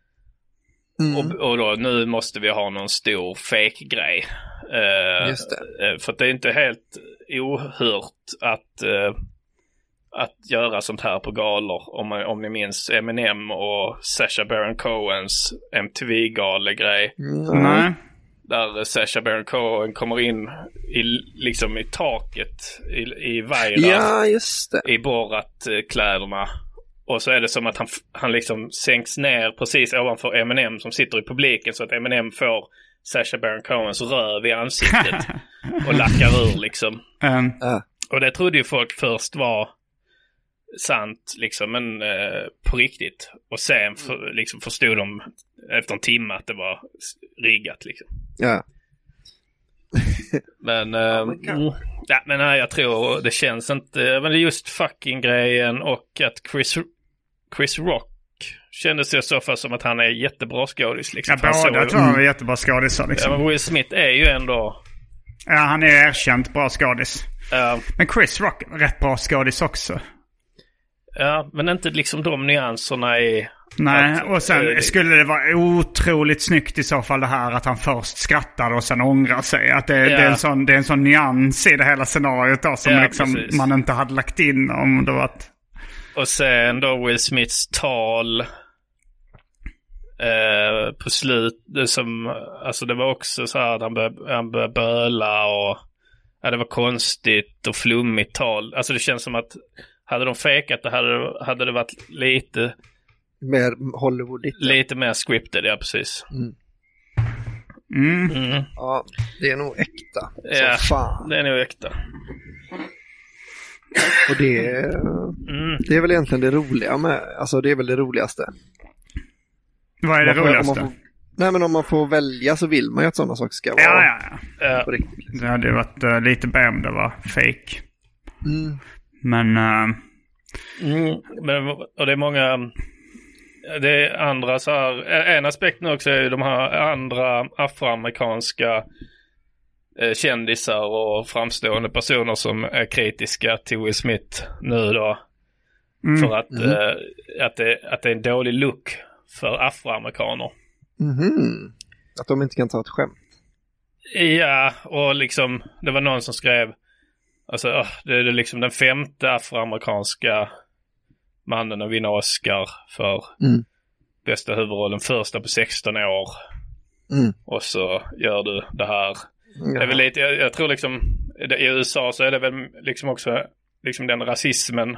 Mm. Och, och då, nu måste vi ha någon stor fake-grej. Uh, Just det. Uh, för att det är inte helt ohört att, uh, att göra sånt här på galor. Om, man, om ni minns Eminem och Sacha Baron Cohens M T V-galegrej. Mm. Nej. Där Sacha Baron Cohen kommer in i, liksom i taket i, i vajrar. Ja, just det. I Borat-kläderna. Och så är det som att han, han liksom sänks ner precis ovanför Eminem som sitter i publiken, så att Eminem får Sacha Baron Cohens röv i ansiktet och lackar ur liksom. Um. Uh. Och det trodde ju folk först var sant liksom, men eh, på riktigt. Och sen för, liksom förstod de efter en timme att det var riggat liksom. Ja. Men, eh, mm, Nej, men nej, jag tror det känns inte, men det är just fucking grejen och att Chris, Chris Rock kändes i så fall som att han är jättebra skådis. Liksom. Ja, båda tror jag är jättebra skådisar. Liksom. Ja, men Will Smith är ju ändå... Ja, han är erkänt bra skådis. Uh, men Chris Rock är rätt bra skådis också. Ja, men inte liksom de nyanserna i... Nej, att, och sen äh, skulle det vara otroligt snyggt i så fall det här att han först skrattar och sen ångrar sig. Att det, ja. det, är, en sån, det är en sån nyans i det hela scenariot då, som ja, liksom man inte hade lagt in om det var att... Och sen då Will Smiths tal eh, på slut, det som, alltså det var också så här att han började, han började böla och ja, det var konstigt och flummigt tal. Alltså det känns som att hade de fejkat det hade, hade det varit lite mer Hollywoodigt. Lite mer scripted, ja precis. Mm. Mm. Mm. Ja, det är nog äkta. Ja, så fan. det är nog äkta. Och det är, mm. det är väl egentligen det roliga med, alltså det är väl det roligaste. Vad är det får, roligaste? Får, nej men om man får välja så vill man ju att sådana saker ska vara ja, ja, ja. på riktigt. Liksom. Det hade ju varit uh, lite bättre om det var fake. Mm. Men... Uh... Mm, men och det är många... Det är andra så här... En aspekt nu också är de här andra afroamerikanska eh, kändisar och framstående personer som är kritiska till Will Smith nu då. Mm. För att, mm. eh, att, det, att det är en dålig look för afroamerikaner. Mm. Att de inte kan ta ett skämt. Ja, och liksom det var någon som skrev alltså det är liksom den femte afroamerikanska mannen att vinna Oscar för mm. bästa huvudrollen, första på sexton år. Mm. Och så gör du det här. Ja. Det är väl lite, jag, jag tror liksom i U S A så är det väl liksom också liksom den rasismen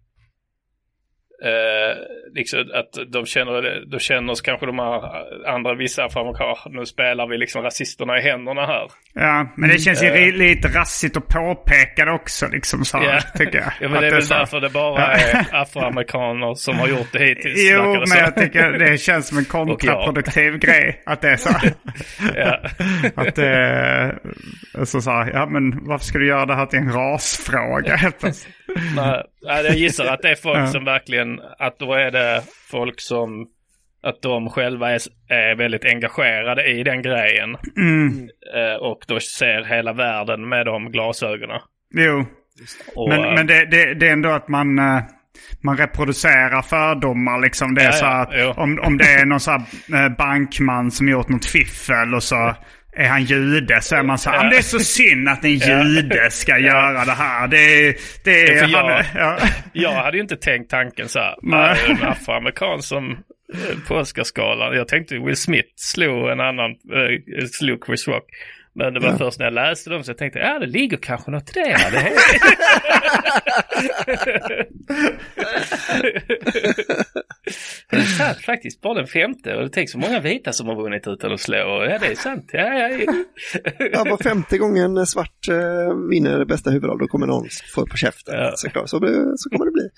Eh, liksom att de känner, de känner så kanske de här andra vissa afroamerikaner, nu spelar vi liksom rasisterna i händerna här. Ja, men det känns ju uh, lite rassigt att påpeka det också liksom så här, yeah. tycker jag. Ja, men det är väl därför det bara är afroamerikaner som har gjort det hittills. Jo, men jag tycker det känns som en kontraproduktiv grej att det är så. Ja. Att det är så, så här, ja men varför ska du göra det här till en rasfråga? Nej, jag gissar att det är folk ja. som verkligen, att då är det folk som att de själva är, är väldigt engagerade i den grejen mm. och då ser hela världen med de glasögonen. Jo, och, men, men det, det, det är ändå att man, man reproducerar fördomar liksom. Det är ja, så att ja, om, om det är någon så här bankman som gjort något fiffel och så är han jude så är man så här, ja. det är så synd att en jude ska ja. göra det här. Det, det är, ja, han, jag, ja. jag hade ju inte tänkt tanken så här. Nej. En afroamerikan som på Oscarsgalan. Jag tänkte Will Smith slog en annan, äh, slog Chris Rock. Men det var ja. först när jag läste dem så jag tänkte, ja det ligger kanske något där. Det här. Det är faktiskt bara den femte. Och det tänks så många vita som har vunnit utan att slå. Ja, det är sant. Ja, ja, ja. Ja, var femte gången en svart uh, vinner bästa huvudroll, då kommer någon få på käften. Ja. Så, klart, så, så kommer det bli.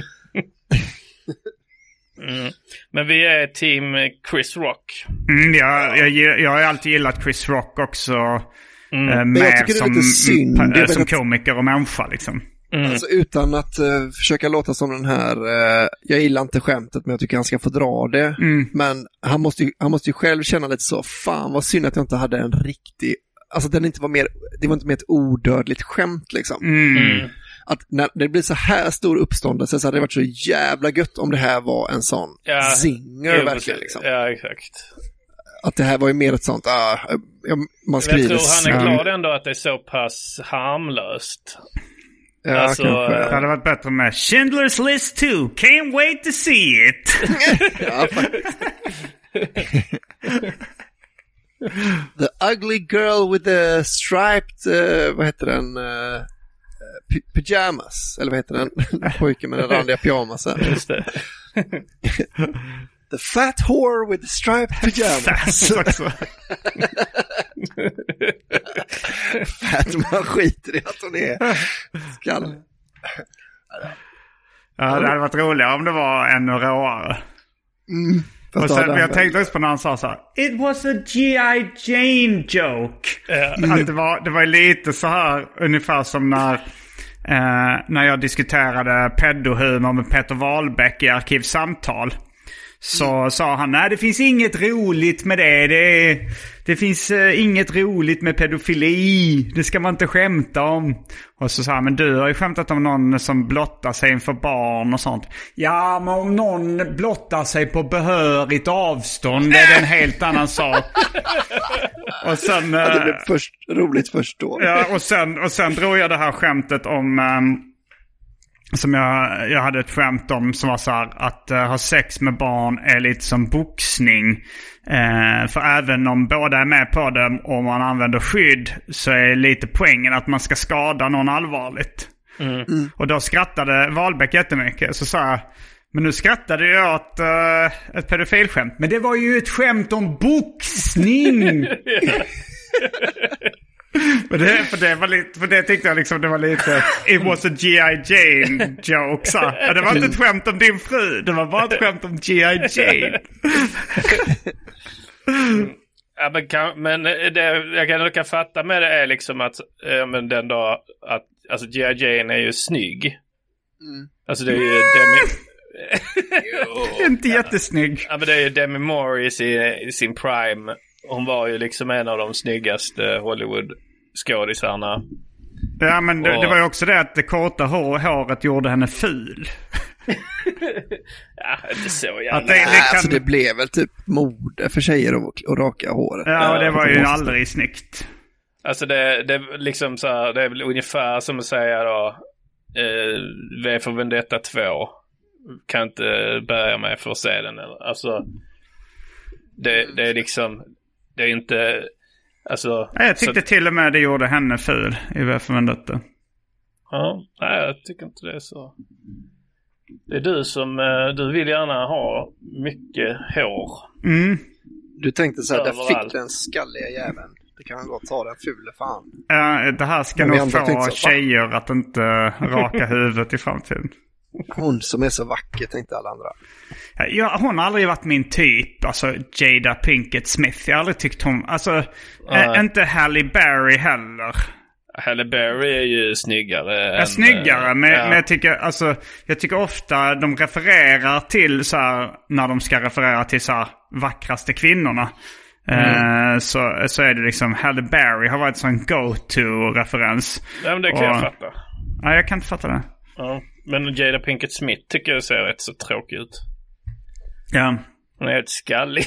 Mm. Men vi är team Chris Rock. Mm, jag, jag, jag har alltid gillat Chris Rock också. Mm. Äh, Men jag tycker det är lite synd. Äh, som komiker och människa liksom. Mm. Alltså utan att uh, försöka låta som den här uh, jag gillar inte skämtet men jag tycker han ska få dra det. Mm. Men han måste, ju, han måste ju själv känna lite så, fan vad synd att jag inte hade en riktig, alltså den inte var mer, det var inte mer ett odödligt skämt liksom. Mm. Mm. Att när det blir så här stor uppståndelse så hade det varit så jävla gött om det här var en sån ja, zinger ja, verkligen liksom. Ja, exakt. Att det här var ju mer ett sånt, ah, man skriver. Jag tror han är glad ändå att det är så pass harmlöst. Ja, alltså, det hade varit bättre med Schindler's List two. Can't wait to see it. Ja, faktiskt. The ugly girl with the striped, uh, vad heter den? Uh, p- pyjamas, eller vad heter den? Pojken med den randiga pyjamasen. Just det. The fat whore with the striped pyjamas. Fat, man skiter i att hon är skall. Ja, det hade varit roligare om det var ännu råare. Mm. Och sen, jag tänkte också på när han sa så här: it was a G I Jane joke. Mm. Att det var, det var lite så här ungefär som när, eh, när jag diskuterade pedohumor med Peter Wahlbeck i Arkivsamtal. Så mm. sa han, nej det finns inget roligt med det. Det, det finns uh, inget roligt med pedofili. Det ska man inte skämta om. Och så sa han, men du har ju skämtat om någon som blottar sig inför barn och sånt. Ja, men om någon blottar sig på behörigt avstånd är det en helt annan sak. Och sen, uh, ja, det blev först, roligt först då. Ja, och sen, och sen drog jag det här skämtet om... Um, Som jag, jag hade ett skämt om som var så här, att uh, ha sex med barn är lite som boxning. Uh, för även om båda är med på det och man använder skydd så är lite poängen att man ska skada någon allvarligt. Mm. Mm. Och då skrattade Wahlbeck jättemycket. Så sa jag, men nu skrattade jag åt uh, ett pedofilskämt. Men det var ju ett skämt om boxning! För det, för, det var lite, för det tyckte jag liksom det var lite it was a G I Jane joke så. Det var inte ett skämt om din fru. Det var bara ett skämt om G I Jane. Ja, men, kan, men det, jag kan, jag kan fatta med det är liksom att äh, men den då att alltså G I Jane är ju snygg. Mm. Alltså det är ju Demi jo, inte jättesnygg. Ja, men det är ju Demi Moore i sin, i sin prime. Hon var ju liksom en av de snyggaste Hollywood-skådisarna. Ja, men det, och... det var ju också det att det korta hår, håret gjorde henne ful. Ja, inte så jävla. Att det, det, kan... alltså, det blev väl typ mode för tjejer och, och raka håret. Ja, och det var ju måste... aldrig snyggt. Alltså det, det liksom så här, det är väl ungefär som att säga då eh, V för Vendetta två. Kan inte börja med för att se den. Eller? Alltså det, det är liksom... Det är inte... Alltså, ja, jag tyckte så... till och med det gjorde henne ful i V för Vendetta. Ja, nej, jag tycker inte det är så. Det är du som... Du vill gärna ha mycket hår. Mm. Du tänkte så här, där fick den skalliga jäveln. Det kan gott ta den fula fan. Ja, det här ska nog få tjejer att inte raka huvudet i framtiden. Hon som är så vacker, tänkte alla andra. Ja, hon har aldrig varit min typ. Alltså Jada Pinkett Smith. Jag har aldrig tyckt hon... Alltså, uh. äh, inte Halle Berry heller. Halle Berry är ju snyggare. Ja, än, snyggare. Men, ja. men jag tycker alltså, jag tycker ofta de refererar till så här, när de ska referera till så här, vackraste kvinnorna. Mm. Uh, så, så är det liksom Halle Berry har varit en sån go-to-referens. Ja, men det kan och, jag fatta. Ja, jag kan inte fatta det. Ja. Men Jada Pinkett Smith tycker jag ser rätt så tråkig ut. Ja. Hon är helt skallig.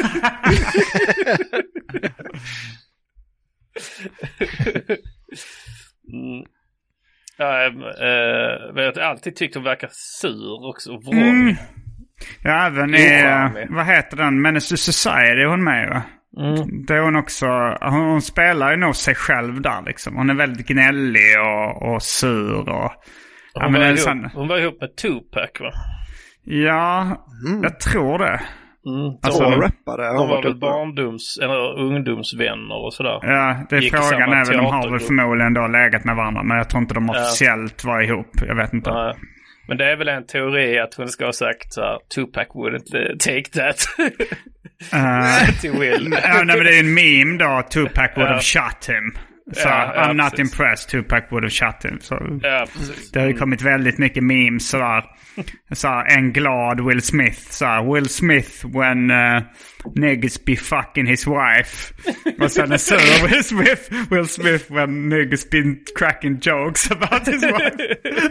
mm. Ja, äh, jag har alltid tyckt hon verkar sur också. Och vrång. Mm. Ja, även i, vad heter den? Menace to Society är hon med, va? Mm. Det är hon också, hon, hon spelar ju nog sig själv där liksom. Hon är väldigt gnällig och, och sur och... Hon, ja, men var ihop, sen... hon var ihop med Tupac, va? Ja, mm. jag tror det. Mm. Alltså, de, rappare, de var väl barndoms- eller ungdomsvänner och sådär. Ja, det är Gick frågan även. De har väl förmodligen då legat med varandra. Men jag tror inte de officiellt ja. var ihop. Jag vet inte. Ja. Men det är väl en teori att hon ska ha sagt så här, Tupac wouldn't take that. uh, to Will. Ja, nej, men det är en meme då. Tupac would have shot him. Så ja, ja, I'm not precis. impressed. Tupac would have shot him. Så ja, det har ju kommit väldigt mycket memes sådär. Så en glad Will Smith. Så Will Smith when uh, niggas be fucking his wife. Och sen en sur Will Smith. Will Smith when niggas be cracking jokes about his wife.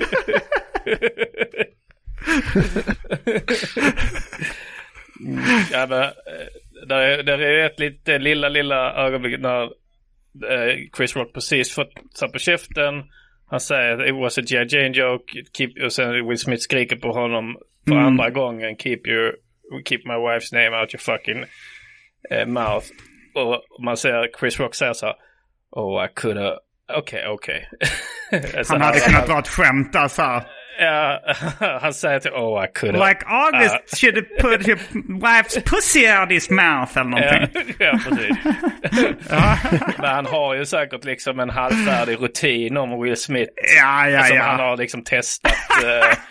Ja, men där är, där är ett lite lilla lilla ögonblick när Chris Rock precis fått så på käften. Han säger it was a G I Jane joke. Keep, och sen Will Smith skriker på honom för mm. andra gången. Keep your keep my wife's name out your fucking uh, mouth. Och man ser Chris Rock säga så här, oh I could have okej okej. Han hade kunnat dra ett skämt där så här. Ja, han säger till oh I could have. Like August uh, should have put your wife's pussy out his mouth eller någonting. Ja, ja precis. Ja. Men han har ju säkert liksom en halvfärdig rutin om Will Smith. Ja, ja, som ja. han har liksom testat uh,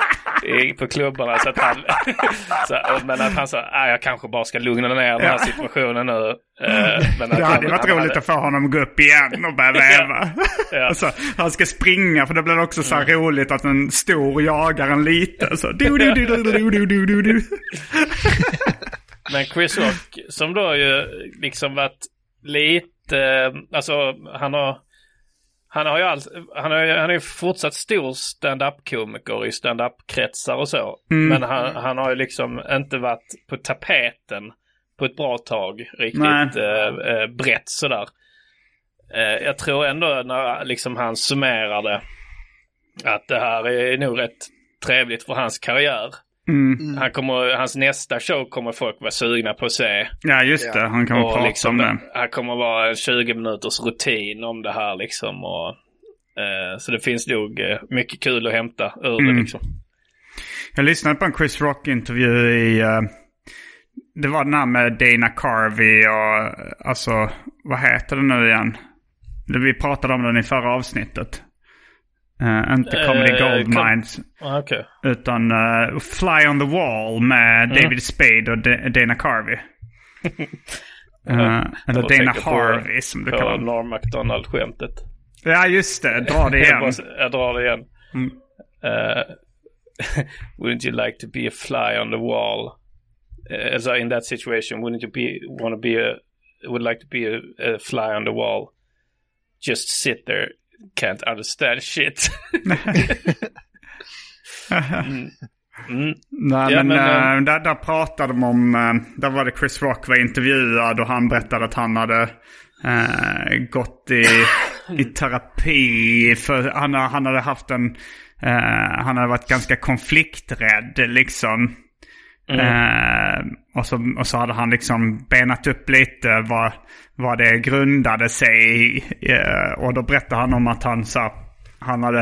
i, på klubbarna så att han så, men att han sa ah, jag kanske bara ska lugna ner den här ja. situationen nu. Uh, men att det hade varit roligt hade... att få honom gå upp igen och börja väva. ja. Alltså, han ska springa för det blir också så här mm. roligt att en stor jagar en liten. Så du du du du du du du du. Men Chris Rock som då ju liksom varit lite alltså han har Han har ju all, han har han är ju fortsatt stor stand-up-komiker i stand-up-kretsar och så. Mm. Men han, han har ju liksom inte varit på tapeten på ett bra tag riktigt eh, brett sådär. Eh, jag tror ändå när liksom han summerade att det här är nog rätt trevligt för hans karriär. Mm. Han kommer, hans nästa show kommer folk vara sugna på att se. Ja, just det. Han kommer prata liksom, om det. Han kommer vara en tjugo minuters rutin om det här liksom. Och, eh, så det finns nog eh, mycket kul att hämta ur mm. det liksom. Jag lyssnade på en Chris Rock-intervju i... Uh, det var den här med Dana Carvey och... Alltså, vad heter det nu igen? Vi pratade om den i förra avsnittet. Uh, inte Comedy uh, Gold com- Minds uh, okay. utan uh, Fly on the Wall med mm. David Spade och D- Dana Carvey. uh, eller Dana Harvey på, som du kallar det. Norm MacDonald-skämtet. Ja just det, dra det igen. Jag drar det igen. Mm. Uh, wouldn't you like to be a fly on the wall? Uh, so in that situation, wouldn't you be want to be a would like to be a, a fly on the wall? Just sit there. Can't understand shit. mm. Mm. Nej, ja, men, men äh, där, där pratade de om, äh, där var det Chris Rock var intervjuad och han berättade att han hade äh, gått i, i terapi för han, han hade haft en, äh, han hade varit ganska konflikträdd liksom. Mm. Uh, och, så, och så hade han liksom benat upp lite vad, vad det grundade sig i. Uh, och då berättade han om att han, så, han hade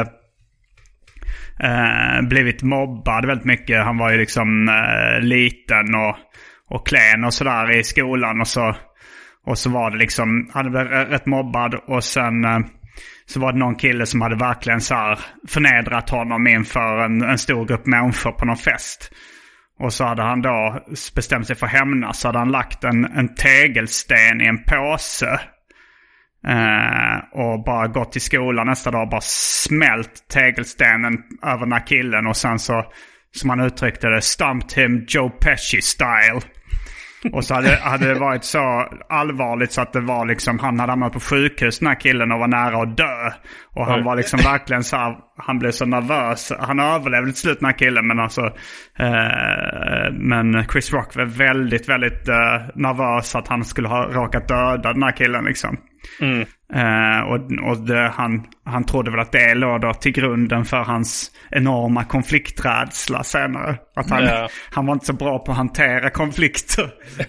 uh, blivit mobbad väldigt mycket. Han var ju liksom uh, liten och, och klen och sådär i skolan. Och så, och så var det liksom, han blev rätt mobbad. Och sen uh, så var det någon kille som hade verkligen så här förnedrat honom inför en, en stor grupp människor på någon fest. Och så hade han då bestämt sig för att hämnas. Så hade han lagt en, en tegelsten i en påse. Eh, och bara gått till skolan nästa dag. Bara smält tegelstenen över den här killen. Och sen så, som han uttryckte det, stumped him Joe Pesci style. Och så hade, hade det varit så allvarligt så att det var liksom, han hade hamnat på sjukhus den här killen och var nära att dö. Och han var liksom verkligen så här, han blev så nervös. Han överlevde till slut den här killen, men alltså eh, men Chris Rock var väldigt, väldigt eh, nervös att han skulle ha råkat döda den här killen liksom. Mm. Eh, och och det, han, han trodde väl att det låg då till grunden för hans enorma konflikträdsla senare. Att han, ja. han var inte så bra på att hantera konflikter.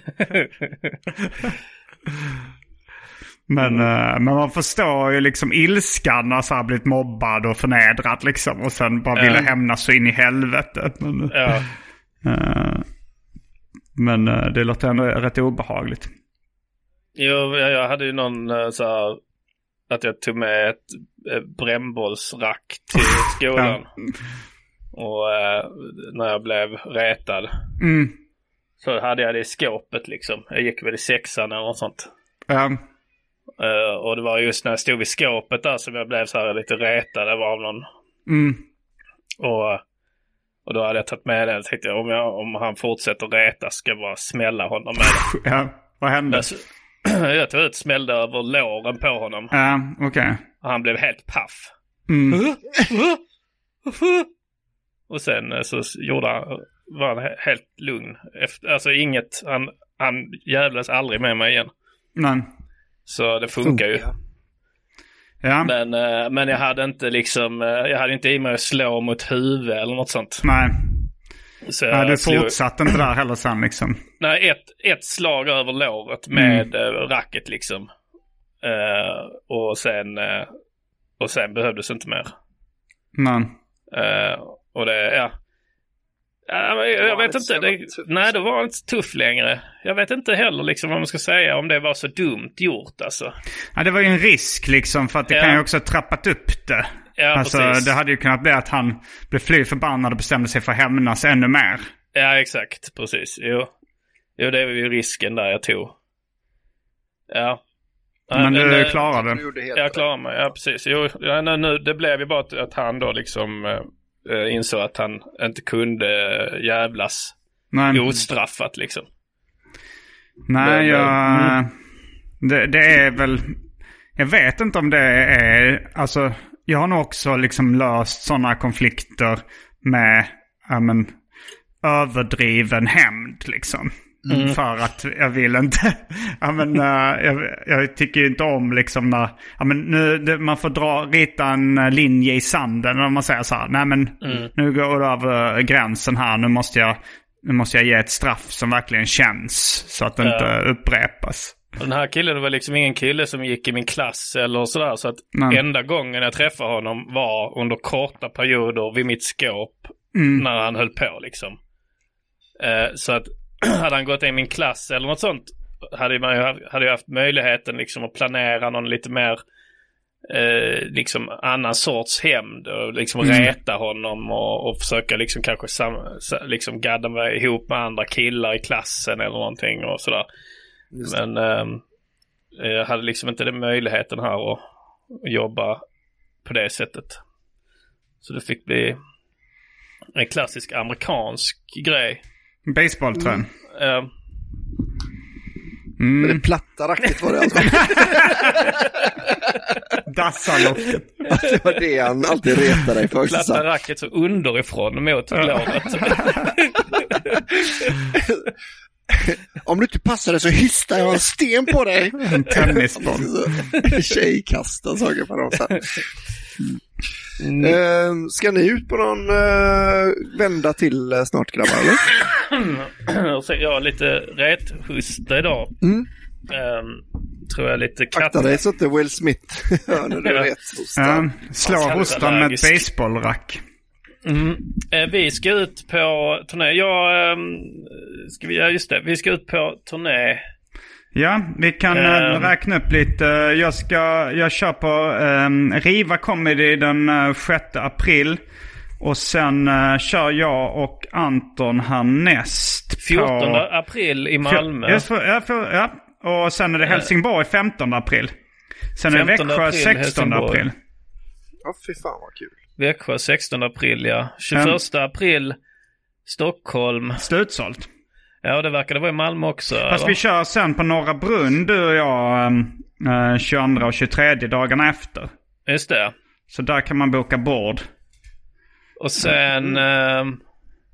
Men, mm. men man förstår ju liksom ilskan när så har blivit mobbad och förnedrad liksom. Och sen bara ville mm. hämnas så in i helvete. Men, ja. uh, men uh, det låter ändå rätt obehagligt. Jo, jag hade ju någon så här, att jag tog med ett, ett brännbollsrack till skolan. Ja. Och uh, när jag blev retad mm. så hade jag det i skåpet liksom. Jag gick väl i sexan eller något sånt. Ja. Uh, och det var just när jag stod vid skåpet där som jag blev så här lite retad av någon. Mm. Och, och då hade jag tagit med det. Jag tänkte om, jag, om han fortsätter reta ska jag bara smälla honom med det. Ja, vad hände? Så, jag tog ut, smällde över låren på honom. Ja, okej. Okay. Och han blev helt paff. Mm. Och sen så gjorde han, var han helt lugn. Efter, alltså inget, han, han jävlas aldrig med mig igen. Nej. Så det funkar ju. Ja. Men, men jag hade inte liksom, jag hade inte i mig att slå mot huvudet eller något sånt. Nej. Så Nej, du fortsatte slog... inte där heller sen liksom. Nej, ett, ett slag över låret med mm. racket liksom. Uh, och sen uh, och sen behövdes inte mer. Nej. Uh, och det, ja. Ja, jag, jag vet inte. Det, nej, det var inte tuff längre. Jag vet inte heller liksom vad man ska säga om det var så dumt gjort alltså. Ja, det var ju en risk liksom för att det ja. kan ju också ha trappat upp det. Ja, alltså, precis. det hade ju kunnat bli att han blev fly förbannad och bestämde sig för att hämnas ännu mer. Ja, exakt. Precis. Jo, jo det är ju risken där jag tog. Ja. Men ja, du men, klarade det. Jag klarar mig, ja precis. Jo, ja, nu, det blev ju bara att, att han då liksom äh, insåg att han inte kunde äh, jävlas Nej. ostraffat liksom. Nej, men, jag... mm. det, det är väl... Jag vet inte om det är... Alltså, jag har nog också liksom löst sådana konflikter med ja, men, överdriven hämnd liksom. Mm. För att jag vill inte... ja, men, uh, jag, jag tycker ju inte om liksom när... Ja, men nu, det, man får dra, rita en linje i sanden och man säger så här. Nej men mm. nu går det över gränsen här. Nu måste jag, nu måste jag ge ett straff som verkligen känns. Så att det ja. inte upprepas. Den här killen var liksom ingen kille som gick i min klass eller sådär. Så att Nej. enda gången jag träffade honom var under korta perioder vid mitt skåp. Mm. När han höll på liksom. Uh, så att hade han gått i min klass eller något sånt hade man ju hade jag haft möjligheten liksom att planera någon lite mer eh, liksom annan sorts hämnd och liksom mm. reta honom och, och försöka liksom kanske sam, liksom gadda mig ihop med andra killar i klassen eller någonting och sådär. Men eh, jag hade liksom inte den möjligheten här att jobba på det sättet. Så det fick bli en klassisk amerikansk grej. Baseballträn. Mm. Uh. Mm. Men det platta racket var det alltså. Dassalocket. Det var det han alltid retade dig för. Platta racket så underifrån mot låret. Om du inte passar det så hystar jag en sten på dig. En tennisboll. Tjejkasta saker på dem så här. Mm. Uh, ska ni ut på någon uh, vända till uh, snart grabbar eller? Så jag har lite räthusta idag. Mm. Um, tror jag lite katt. Akta dig så inte Will Smith hör när du är räthusta. Ja, slå hostan med ett baseballrack. Mm. Uh, vi ska ut på turné. Ja, um, ska vi, ja, just det. Vi ska ut på turné. Ja, vi kan um, räkna upp lite. Jag ska jag kör på um, Riva Comedy den uh, sjätte april. Och sen uh, kör jag och Anton härnäst. fjortonde april i Malmö. Jag för, jag för, ja, och sen är det Helsingborg femtonde april. Sen är det Växjö sextonde april. Ja, oh, fy fan vad kul. Växjö sextonde april, ja. tjugoförsta um, april Stockholm. Slutsålt. Ja, det verkar det vara i Malmö också. Fast eller? Vi kör sen på Norra Brunn, du och jag, äh, tjugoandra och tjugotredje dagarna efter. Just det. Så där kan man boka bord. Och sen, mm. äh,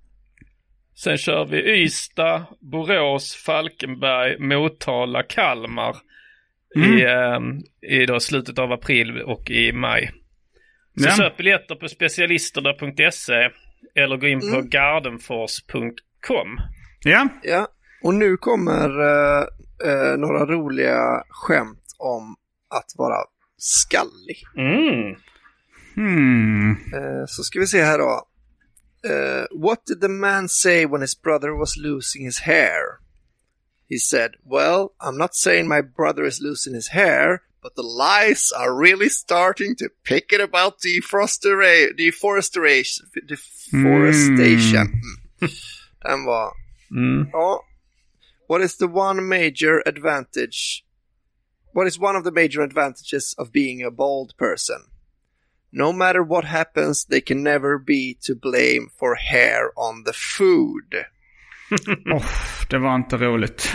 sen kör vi Ystad, Borås, Falkenberg, Motala, Kalmar mm. i, äh, i då slutet av april och i maj. Så ja. Köp biljetter på specialisterna punkt se eller gå in på mm. gardenfors punkt com. Ja. Ja, och nu kommer uh, uh, några roliga skämt om att vara skallig. Mm. Hmm. Uh, så ska vi se här då. Uh, what did the man say when his brother was losing his hair? He said, well, I'm not saying my brother is losing his hair, but the lice are really starting to pick it about defrostera- deforestation. Deforestation. Mm. Den var... Mm. Ja. What is the one major advantage? What is one of the major advantages of being a bald person? No matter what happens, they can never be to blame for hair on the food. Oh, det var inte roligt.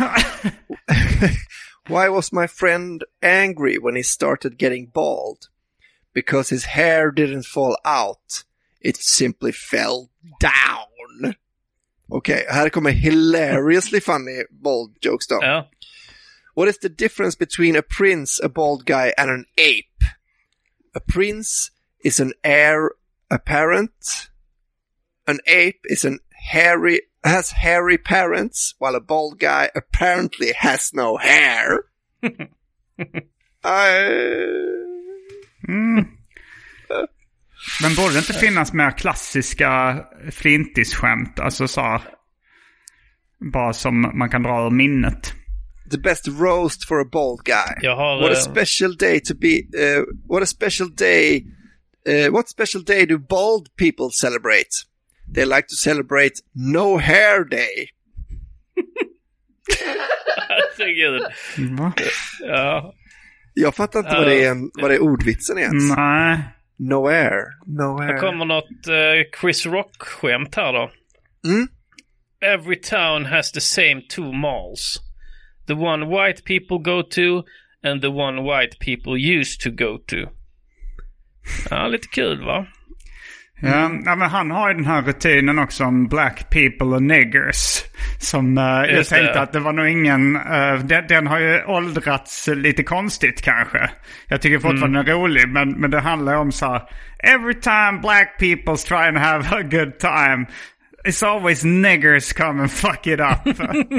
Why was my friend angry when he started getting bald? Because his hair didn't fall out. It simply fell down. Okej, okay, här kommer hilariously funny bald jokes då. Ja. What is the difference between a prince, a bald guy, and an ape? A prince is an heir apparent. An ape is an hairy has hairy parents, while a bald guy apparently has no hair. I... mm. Men borde det inte finnas mer klassiska flintis-skämt? Alltså så här, bara som man kan dra ur minnet. The best roast for a bald guy. Jag har, what a special day to be... Uh, what a special day Uh, what special day do bald people celebrate? They like to celebrate No Hair Day. Herregud. Va? Ja. Jag fattar inte uh, vad, det är en, vad det är ordvitsen är. Nej. No air. No air. Det kommer något uh, Chris Rock-skämt här då. Mm? Every town has the same two malls. The one white people go to and the one white people used to go to. Ja, lite kul va? Ja, ja, men han har ju den här rutinen också om black people och niggers. Som uh, jag tänkte det. Att det var nog ingen... Uh, den, den har ju åldrats lite konstigt kanske. Jag tycker fortfarande mm. den är rolig. Men, men det handlar om så här... Every time black people's trying to have a good time, it's always niggers come and fuck it up.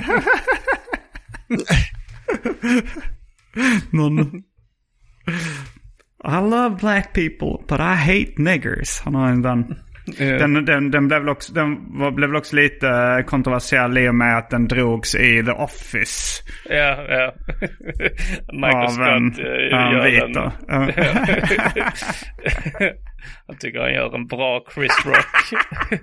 Någon... I love black people, but I hate niggers. Han har en den. Yeah. Den, den, den, blev också, den var, blev också lite kontroversiell i och med att den drogs i The Office. Ja, ja. Michael Scott en, gör en en... Jag tycker han gör en bra Chris Rock.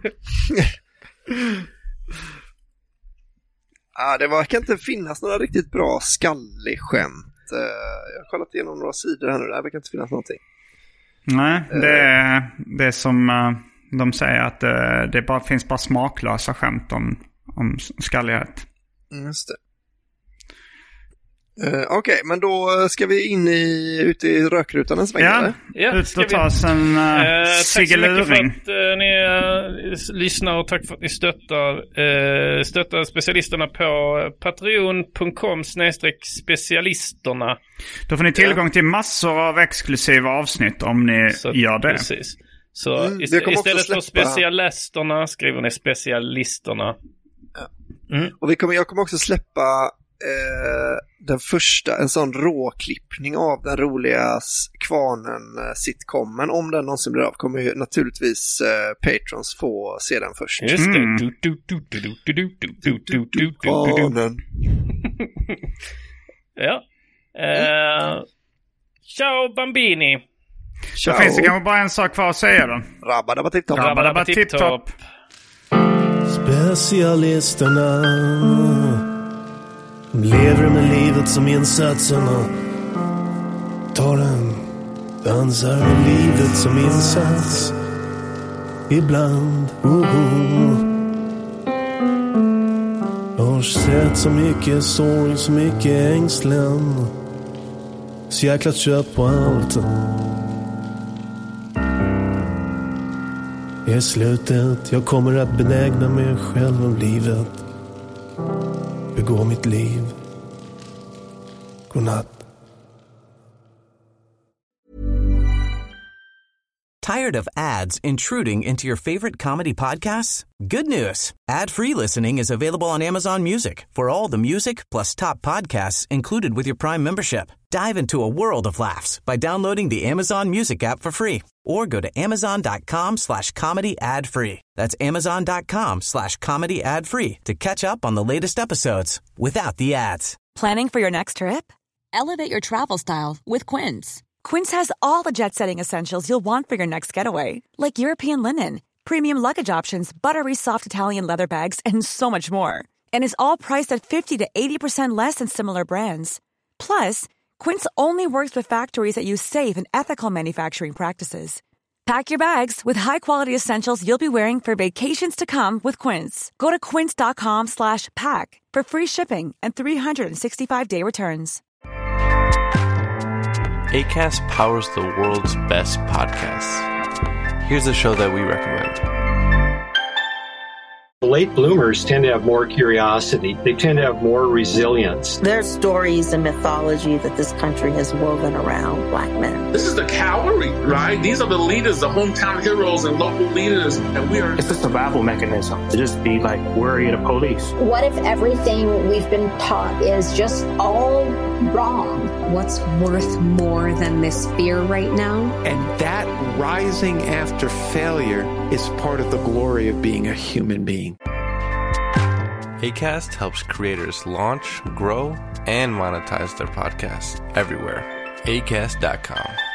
Ja, det verkar inte finnas några riktigt bra skallig skämt. Jag har kollat igenom några sidor här nu. Det verkar inte finnas någonting. Nej, det är, det är som uh, de säger att det, det bara, finns bara smaklösa skämt om, om skallighet. Just det. Uh, Okej, okay, men då ska vi in i, ut i rökrutan en sväng, ja, eller? Ja, ut och ta oss en uh, uh, cigaluring. Tack så mycket för att uh, ni uh, lyssnar och tack för att ni stöttar, uh, stöttar specialisterna på patreon punkt com snedstreck specialisterna. Då får ni tillgång till massor av exklusiva avsnitt om ni så, gör det. Precis. Så mm, ist- istället för specialisterna skriver ni specialisterna. Ja. Mm. Och vi kommer, jag kommer också släppa Eh, den första, en sån råklippning av den roliga Kvarnen-sitcomen. Om den någonsin blir av kommer ju naturligtvis eh, patrons få se den först. Just det. Mm. Kvarnen. Ja. Eh, ciao Bambini. Ciao. Det finns det kanske bara en sak kvar att säga då. Rabba tipp-topp. Rabba tipp-topp. Specialisterna lever med livet som insatserna. Tar en dansar med livet som insats. Ibland oh, jag har sett så mycket sorg, så mycket ängslan. Så jäkla kött på allt. I slutet jag kommer att benägna mig själv om livet. Begå mitt liv. Godnatt. Tired of ads intruding into your favorite comedy podcasts? Good news. Ad-free listening is available on Amazon Music for all the music plus top podcasts included with your Prime membership. Dive into a world of laughs by downloading the Amazon Music app for free or go to amazon.com slash comedy ad free. That's amazon.com slash comedy ad free to catch up on the latest episodes without the ads. Planning for your next trip? Elevate your travel style with Quince. Quince has all the jet-setting essentials you'll want for your next getaway, like European linen, premium luggage options, buttery soft Italian leather bags, and so much more. And is all priced at fifty to eighty percent less than similar brands. Plus, Quince only works with factories that use safe and ethical manufacturing practices. Pack your bags with high-quality essentials you'll be wearing for vacations to come with Quince. Go to quince.com slash pack for free shipping and three sixty-five day returns. Acast powers the world's best podcasts. Here's a show that we recommend. Late bloomers tend to have more curiosity. They tend to have more resilience. There's stories and mythology that this country has woven around black men. This is the cavalry, right? These are the leaders, the hometown heroes and local leaders. And we are... It's a survival mechanism to just be like worried of police. What if everything we've been taught is just all wrong? What's worth more than this fear right now? And that rising after failure is part of the glory of being a human being. Acast helps creators launch, grow, and monetize their podcasts everywhere. Acast dot com.